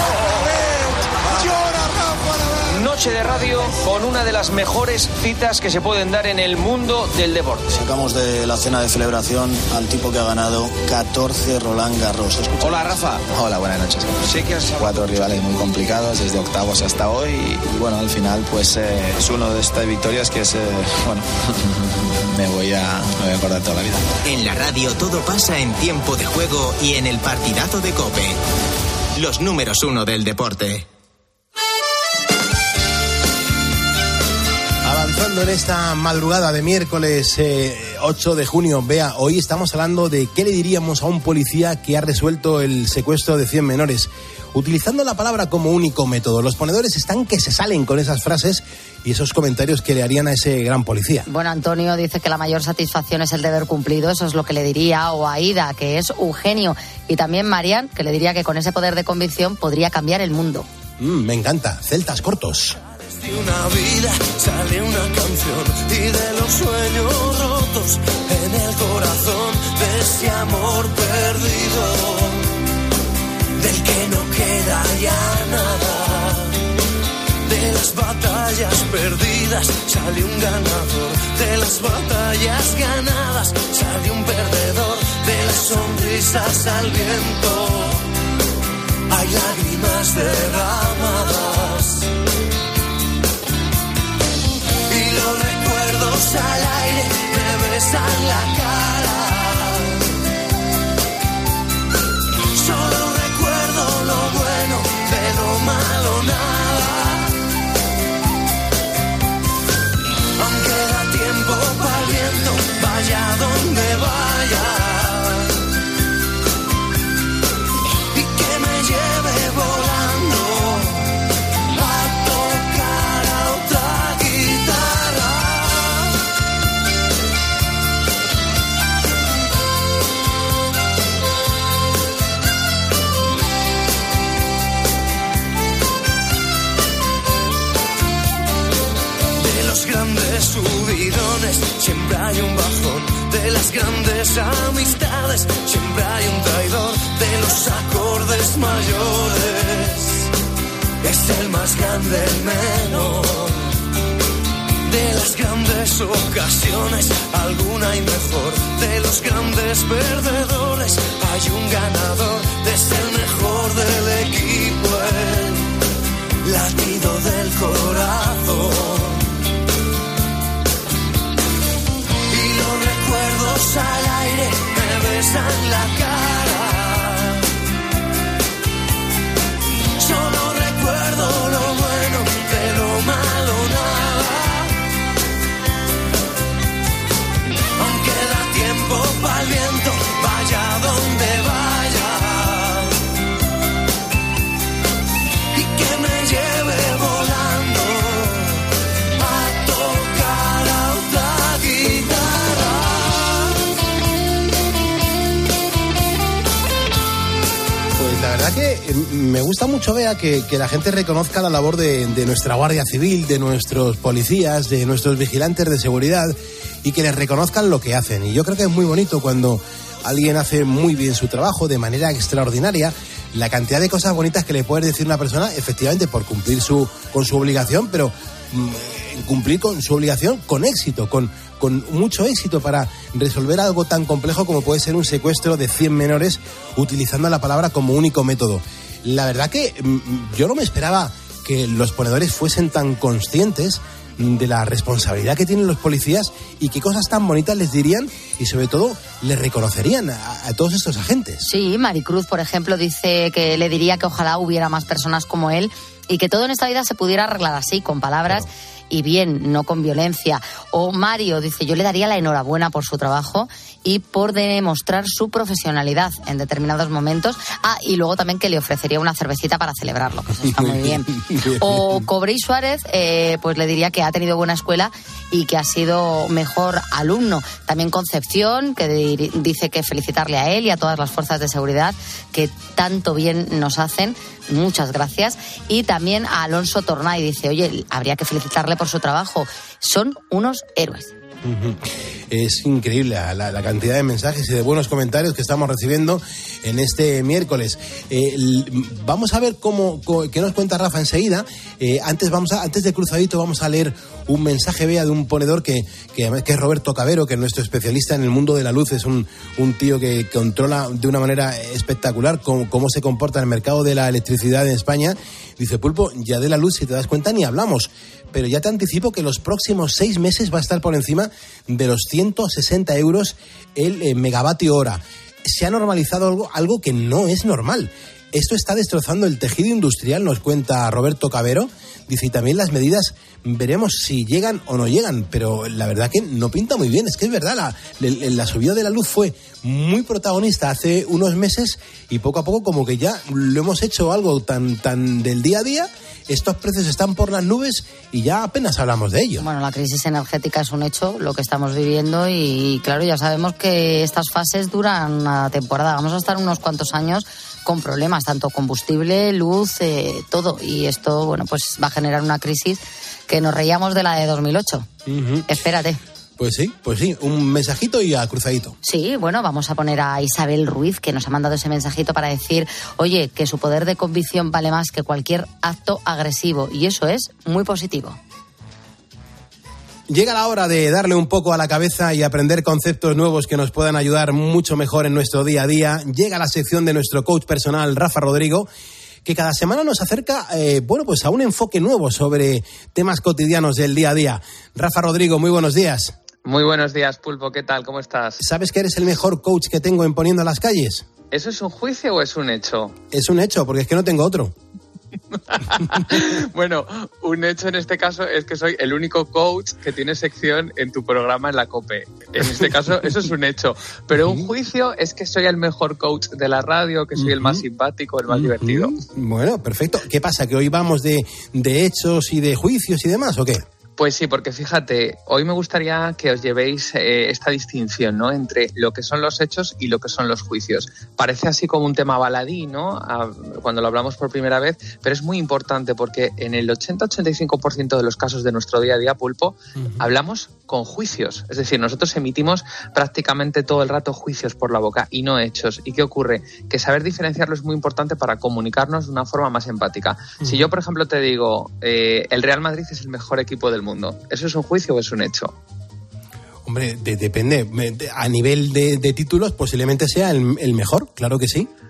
Oh. Llora Rafa Nadal. Noche de radio con una de las mejores citas que se pueden dar en el mundo del deporte. Sacamos de la cena de celebración al tipo que ha ganado catorce Roland Garros. Hola Rafa. Hola, buenas noches. Sé que has cuatro rivales muy complicados desde octavos hasta hoy y, y bueno, al final pues eh, es uno de estas victorias que es, eh, bueno, me voy a me voy a acordar toda la vida. En la radio todo pasa en tiempo de juego y en el partidazo de COPE. Los números uno del deporte. Avanzando en esta madrugada de miércoles eh, ocho de junio, Bea, hoy estamos hablando de qué le diríamos a un policía que ha resuelto el secuestro de cien menores. Utilizando la palabra como único método, los ponedores están que se salen con esas frases y esos comentarios que le harían a ese gran policía. Bueno, Antonio dice que la mayor satisfacción es el deber cumplido, eso es lo que le diría, o Aida, que es Eugenio, y también Marian, que le diría que con ese poder de convicción podría cambiar el mundo. Mm, me encanta, celtas cortos. De una vida sale una canción y de los sueños rotos en el corazón de ese amor perdido, del que no queda ya nada. De las batallas perdidas sale un ganador, de las batallas ganadas sale un perdedor, de las sonrisas al viento hay lágrimas derramadas. Y los recuerdos al aire me besan la cara. Solo recuerdo lo bueno, de lo malo nada. Aunque da tiempo para el viento, vaya donde vaya. Y que me lleve volando a tocar a otra guitarra. De los grandes subidones siempre hay un bajón. De las grandes amistades siempre hay un traidor. De los acordes mayores es el más grande el menor. De las grandes ocasiones alguna y mejor. De los grandes perdedores hay un ganador. Es el mejor del equipo, él latido del corazón. Y los recuerdos al aire me besan la cara. Solo recuerdo lo bueno, de lo malo nada. Aunque da tiempo pa'l viento, vaya donde vaya. Y que me lleve volando a tocar a otra guitarra. Pues la verdad que me gusta mucho, Bea, que, que la gente reconozca la labor de, de nuestra Guardia Civil, de nuestros policías, de nuestros vigilantes de seguridad, y que les reconozcan lo que hacen. Y yo creo que es muy bonito cuando alguien hace muy bien su trabajo de manera extraordinaria, la cantidad de cosas bonitas que le puede decir una persona, efectivamente por cumplir su con su obligación, pero mm, cumplir con su obligación con éxito, con, con mucho éxito para resolver algo tan complejo como puede ser un secuestro de cien menores utilizando la palabra como único método. La verdad que mm, yo no me esperaba que los ponedores fuesen tan conscientes de la responsabilidad que tienen los policías y qué cosas tan bonitas les dirían y sobre todo les reconocerían a, a todos estos agentes. Sí, Maricruz, por ejemplo, dice que le diría que ojalá hubiera más personas como él y que todo en esta vida se pudiera arreglar así, con palabras claro. y bien, no con violencia. O Mario dice, yo le daría la enhorabuena por su trabajo y por demostrar su profesionalidad en determinados momentos. Ah, y luego también que le ofrecería una cervecita para celebrarlo, que eso está muy bien. O Cobrey Suárez, eh, pues le diría que ha tenido buena escuela y que ha sido mejor alumno. También Concepción, que de, dice que felicitarle a él y a todas las fuerzas de seguridad que tanto bien nos hacen. Muchas gracias. Y también a Alonso Tornay, dice, oye, habría que felicitarle por su trabajo. Son unos héroes. Es increíble la, la cantidad de mensajes y de buenos comentarios que estamos recibiendo en este miércoles. Eh, vamos a ver cómo, cómo qué nos cuenta Rafa enseguida. Eh, antes vamos a, antes de cruzadito vamos a leer un mensaje, Bea, de un ponedor que, que, que es Roberto Cabero, que es nuestro especialista en el mundo de la luz. Es un, un tío que controla de una manera espectacular cómo, cómo se comporta el mercado de la electricidad en España. Dice, Pulpo, ya de la luz, si te das cuenta, ni hablamos. Pero ya te anticipo que los próximos seis meses va a estar por encima de los ciento sesenta euros el eh, megavatio hora. Se ha normalizado algo, algo que no es normal. Esto está destrozando el tejido industrial, nos cuenta Roberto Cabero. Dice, y también las medidas, veremos si llegan o no llegan, pero la verdad que no pinta muy bien. Es que es verdad, la, la, la subida de la luz fue muy protagonista hace unos meses y poco a poco como que ya lo hemos hecho algo tan, tan del día a día. Estos precios están por las nubes y ya apenas hablamos de ello. Bueno, la crisis energética es un hecho, lo que estamos viviendo, y claro, ya sabemos que estas fases duran una temporada. Vamos a estar unos cuantos años con problemas, tanto combustible, luz, eh, todo. Y esto, bueno, pues va a generar una crisis que nos reíamos de la de dos mil ocho. Uh-huh. Espérate. Pues sí, pues sí, un mensajito y a cruzadito. Sí, bueno, vamos a poner a Isabel Ruiz, que nos ha mandado ese mensajito para decir, oye, que su poder de convicción vale más que cualquier acto agresivo, y eso es muy positivo. Llega la hora de darle un poco a la cabeza y aprender conceptos nuevos que nos puedan ayudar mucho mejor en nuestro día a día. Llega la sección de nuestro coach personal, Rafa Rodrigo, que cada semana nos acerca, eh, bueno, pues a un enfoque nuevo sobre temas cotidianos del día a día. Rafa Rodrigo, muy buenos días. Muy buenos días, Pulpo, ¿qué tal? ¿Cómo estás? ¿Sabes que eres el mejor coach que tengo en Poniendo las Calles? ¿Eso es un juicio o es un hecho? Es un hecho, porque es que no tengo otro. Bueno, un hecho en este caso es que soy el único coach que tiene sección en tu programa en la COPE. En este caso, eso es un hecho. Pero un juicio es que soy el mejor coach de la radio, que soy uh-huh. el más simpático, el más uh-huh. divertido. Bueno, perfecto. ¿Qué pasa? ¿Que hoy vamos de, de hechos y de juicios y demás o qué? Pues sí, porque fíjate, hoy me gustaría que os llevéis eh, esta distinción, ¿no?, entre lo que son los hechos y lo que son los juicios. Parece así como un tema baladí, ¿no?, a, cuando lo hablamos por primera vez, pero es muy importante porque en el ochenta a ochenta y cinco por ciento de los casos de nuestro día a día, Pulpo, uh-huh. hablamos con juicios. Es decir, nosotros emitimos prácticamente todo el rato juicios por la boca y no hechos. ¿Y qué ocurre? Que saber diferenciarlo es muy importante para comunicarnos de una forma más empática. Uh-huh. Si yo, por ejemplo, te digo, eh, el Real Madrid es el mejor equipo del mundo, mundo. ¿Eso es un juicio o es un hecho? Hombre, de, depende. A nivel de, de títulos, posiblemente sea el, el mejor, claro que sí.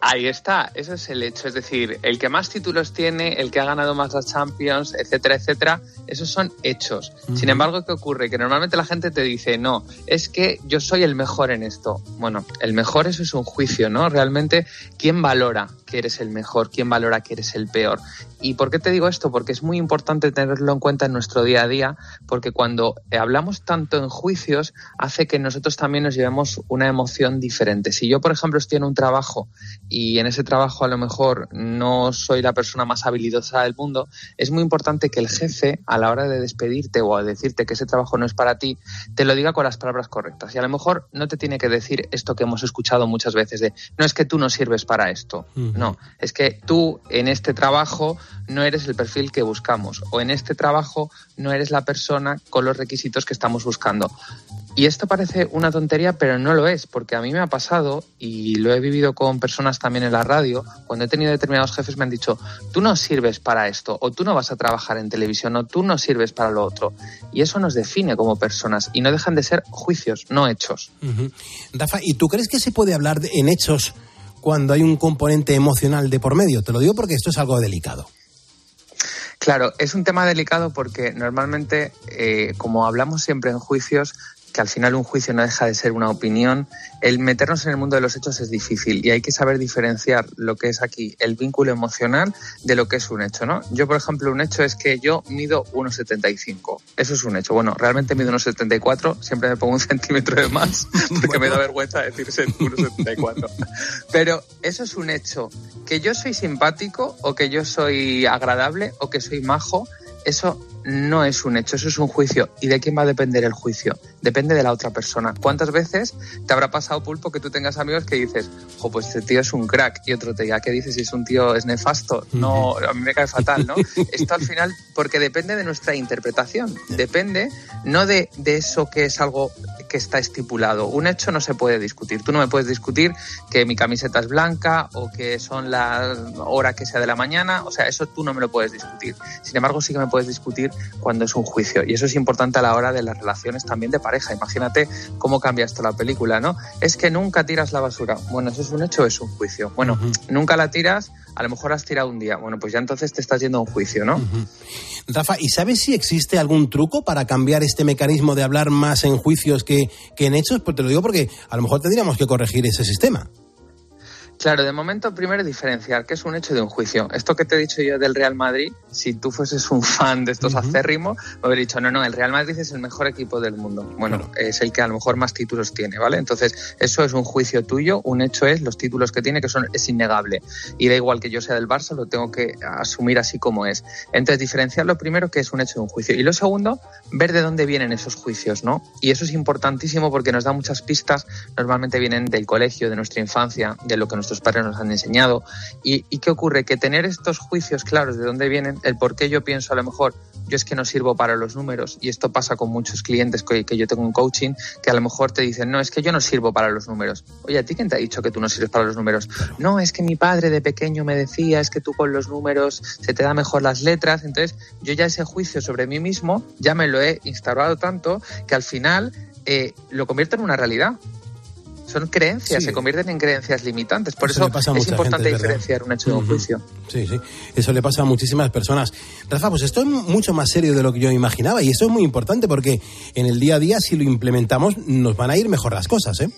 Ahí está, eso es el hecho. Es decir, el que más títulos tiene, el que ha ganado más las Champions, etcétera, etcétera, esos son hechos. Uh-huh. Sin embargo, ¿qué ocurre? Que normalmente la gente te dice, no, es que yo soy el mejor en esto. Bueno, el mejor, eso es un juicio, ¿no? Realmente, ¿quién valora que eres el mejor? ¿Quién valora que eres el peor? ¿Y por qué te digo esto? Porque es muy importante tenerlo en cuenta en nuestro día a día, porque cuando hablamos tanto en juicios, hace que nosotros también nos llevemos una emoción diferente. Si yo, por ejemplo, estoy en un trabajo y en ese trabajo a lo mejor no soy la persona más habilidosa del mundo, es muy importante que el jefe, a la hora de despedirte o a decirte que ese trabajo no es para ti, te lo diga con las palabras correctas. Y a lo mejor no te tiene que decir esto que hemos escuchado muchas veces de, no es que tú no sirves para esto. Uh-huh. No, es que tú en este trabajo no eres el perfil que buscamos, o en este trabajo no eres la persona con los requisitos que estamos buscando. Y esto parece una tontería, pero no lo es, porque a mí me ha pasado, y lo he vivido con personas también en la radio, cuando he tenido determinados jefes me han dicho, tú no sirves para esto, o tú no vas a trabajar en televisión, o tú no sirves para lo otro. Y eso nos define como personas, y no dejan de ser juicios, no hechos. Uh-huh. Rafa, ¿y tú crees que se puede hablar de, en hechos cuando hay un componente emocional de por medio? Te lo digo porque esto es algo delicado. Claro, es un tema delicado porque normalmente, eh, como hablamos siempre en juicios, que al final un juicio no deja de ser una opinión, el meternos en el mundo de los hechos es difícil y hay que saber diferenciar lo que es aquí el vínculo emocional de lo que es un hecho, ¿no? Yo, por ejemplo, un hecho es que yo mido uno setenta y cinco. Eso es un hecho. Bueno, realmente mido uno setenta y cuatro, siempre me pongo un centímetro de más porque bueno, me da vergüenza decirse uno setenta y cuatro. Pero eso es un hecho. Que yo soy simpático o que yo soy agradable o que soy majo, eso no es un hecho, eso es un juicio. ¿Y de quién va a depender el juicio? Depende de la otra persona. ¿Cuántas veces te habrá pasado, Pulpo, que tú tengas amigos que dices, jo, pues este tío es un crack, y otro te diga, ¿qué dices? Si es un tío es nefasto. No, a mí me cae fatal, ¿no? Esto al final, porque depende de nuestra interpretación. Depende, no de, de eso que es algo que está estipulado. Un hecho no se puede discutir. Tú no me puedes discutir que mi camiseta es blanca o que son la hora que sea de la mañana. O sea, eso tú no me lo puedes discutir. Sin embargo, sí que me puedes discutir cuando es un juicio. Y eso es importante a la hora de las relaciones también de pareja. Imagínate cómo cambia esto la película, ¿no? Es que nunca tiras la basura. Bueno, ¿eso es un hecho o es un juicio? Bueno, uh-huh. Nunca la tiras, a lo mejor has tirado un día. Bueno, pues ya entonces te estás yendo a un juicio, ¿no? Uh-huh. Rafa, ¿y sabes si existe algún truco para cambiar este mecanismo de hablar más en juicios que, que en hechos? Pues te lo digo porque a lo mejor tendríamos que corregir ese sistema. Claro, de momento primero diferenciar qué es un hecho de un juicio. Esto que te he dicho yo del Real Madrid, si tú fueses un fan de estos uh-huh. acérrimos, me hubiera dicho, no, no, el Real Madrid es el mejor equipo del mundo. Bueno, claro. Es el que a lo mejor más títulos tiene, ¿vale? Entonces, eso es un juicio tuyo, un hecho es los títulos que tiene, que son es innegable. Y da igual que yo sea del Barça, lo tengo que asumir así como es. Entonces, diferenciar lo primero que es un hecho de un juicio. Y lo segundo, ver de dónde vienen esos juicios, ¿no? Y eso es importantísimo porque nos da muchas pistas, normalmente vienen del colegio, de nuestra infancia, de lo que nuestros padres nos han enseñado. ¿Y, y qué ocurre? Que tener estos juicios claros de dónde vienen, el por qué yo pienso a lo mejor yo es que no sirvo para los números, y esto pasa con muchos clientes que, que yo tengo en coaching, que a lo mejor te dicen, no, es que yo no sirvo para los números. Oye, ¿a ti quién te ha dicho que tú no sirves para los números? No, es que mi padre de pequeño me decía, es que tú con los números se te da mejor las letras. Entonces yo ya ese juicio sobre mí mismo ya me lo he instaurado tanto que al final eh, lo convierto en una realidad. Son creencias, sí. Se convierten en creencias limitantes. Por eso, eso es importante gente, diferenciar un hecho de un juicio. Sí, sí. Eso le pasa a muchísimas personas. Rafa, pues esto es mucho más serio de lo que yo imaginaba, y esto es muy importante porque en el día a día, si lo implementamos, nos van a ir mejor las cosas, ¿eh?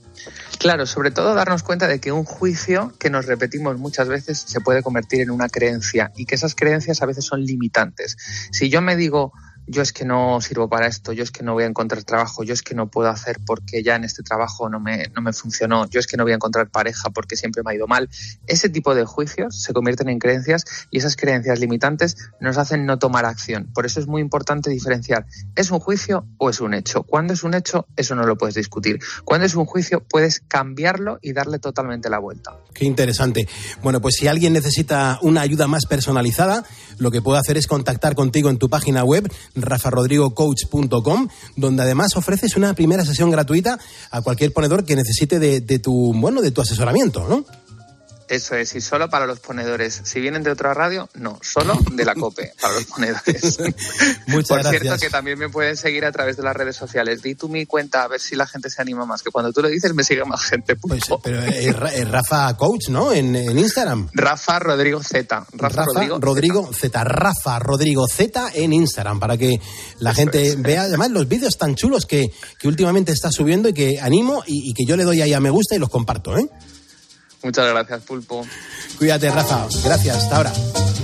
Claro, sobre todo darnos cuenta de que un juicio que nos repetimos muchas veces se puede convertir en una creencia, y que esas creencias a veces son limitantes. Si yo me digo, yo es que no sirvo para esto, yo es que no voy a encontrar trabajo, yo es que no puedo hacer porque ya en este trabajo no me, no me funcionó, yo es que no voy a encontrar pareja porque siempre me ha ido mal. Ese tipo de juicios se convierten en creencias, y esas creencias limitantes nos hacen no tomar acción. Por eso es muy importante diferenciar, ¿es un juicio o es un hecho? Cuando es un hecho, eso no lo puedes discutir. Cuando es un juicio, puedes cambiarlo y darle totalmente la vuelta. Qué interesante. Bueno, pues si alguien necesita una ayuda más personalizada, lo que puedo hacer es contactar contigo en tu página web, rafa rodrigo coach punto com, donde además ofreces una primera sesión gratuita a cualquier ponedor que necesite de, de tu, bueno, de tu asesoramiento, ¿no? Eso es, y solo para los ponedores. Si vienen de otra radio, no, solo de la COPE, para los ponedores. Muchas Por gracias. cierto, que también me pueden seguir a través de las redes sociales. Di tú mi cuenta a ver si la gente se anima más, que cuando tú lo dices me sigue más gente. Pues, pero es, es Rafa Coach, ¿no? En, en Instagram. Rafa Rodrigo Z. Rafa, Rafa Rodrigo, Rodrigo Z. Rafa Rodrigo Z en Instagram, para que la Eso gente es. vea además los vídeos tan chulos que, que últimamente está subiendo y que animo y, y que yo le doy ahí a me gusta y los comparto, ¿eh? Muchas gracias, Pulpo. Cuídate, Rafa. Gracias. Hasta ahora.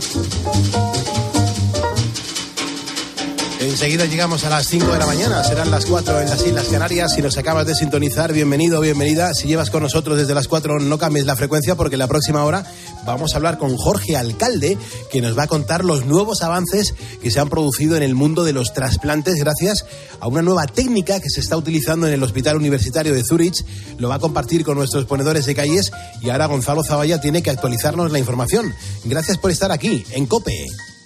Enseguida llegamos a las cinco de la mañana, serán las cuatro en las Islas Canarias. Si nos acabas de sintonizar, bienvenido, bienvenida. Si llevas con nosotros desde las cuatro, no cambies la frecuencia, porque en la próxima hora vamos a hablar con Jorge Alcalde, que nos va a contar los nuevos avances que se han producido en el mundo de los trasplantes gracias a una nueva técnica que se está utilizando en el Hospital Universitario de Zúrich. Lo va a compartir con nuestros ponedores de calles y ahora Gonzalo Zavalla tiene que actualizarnos la información. Gracias por estar aquí en COPE.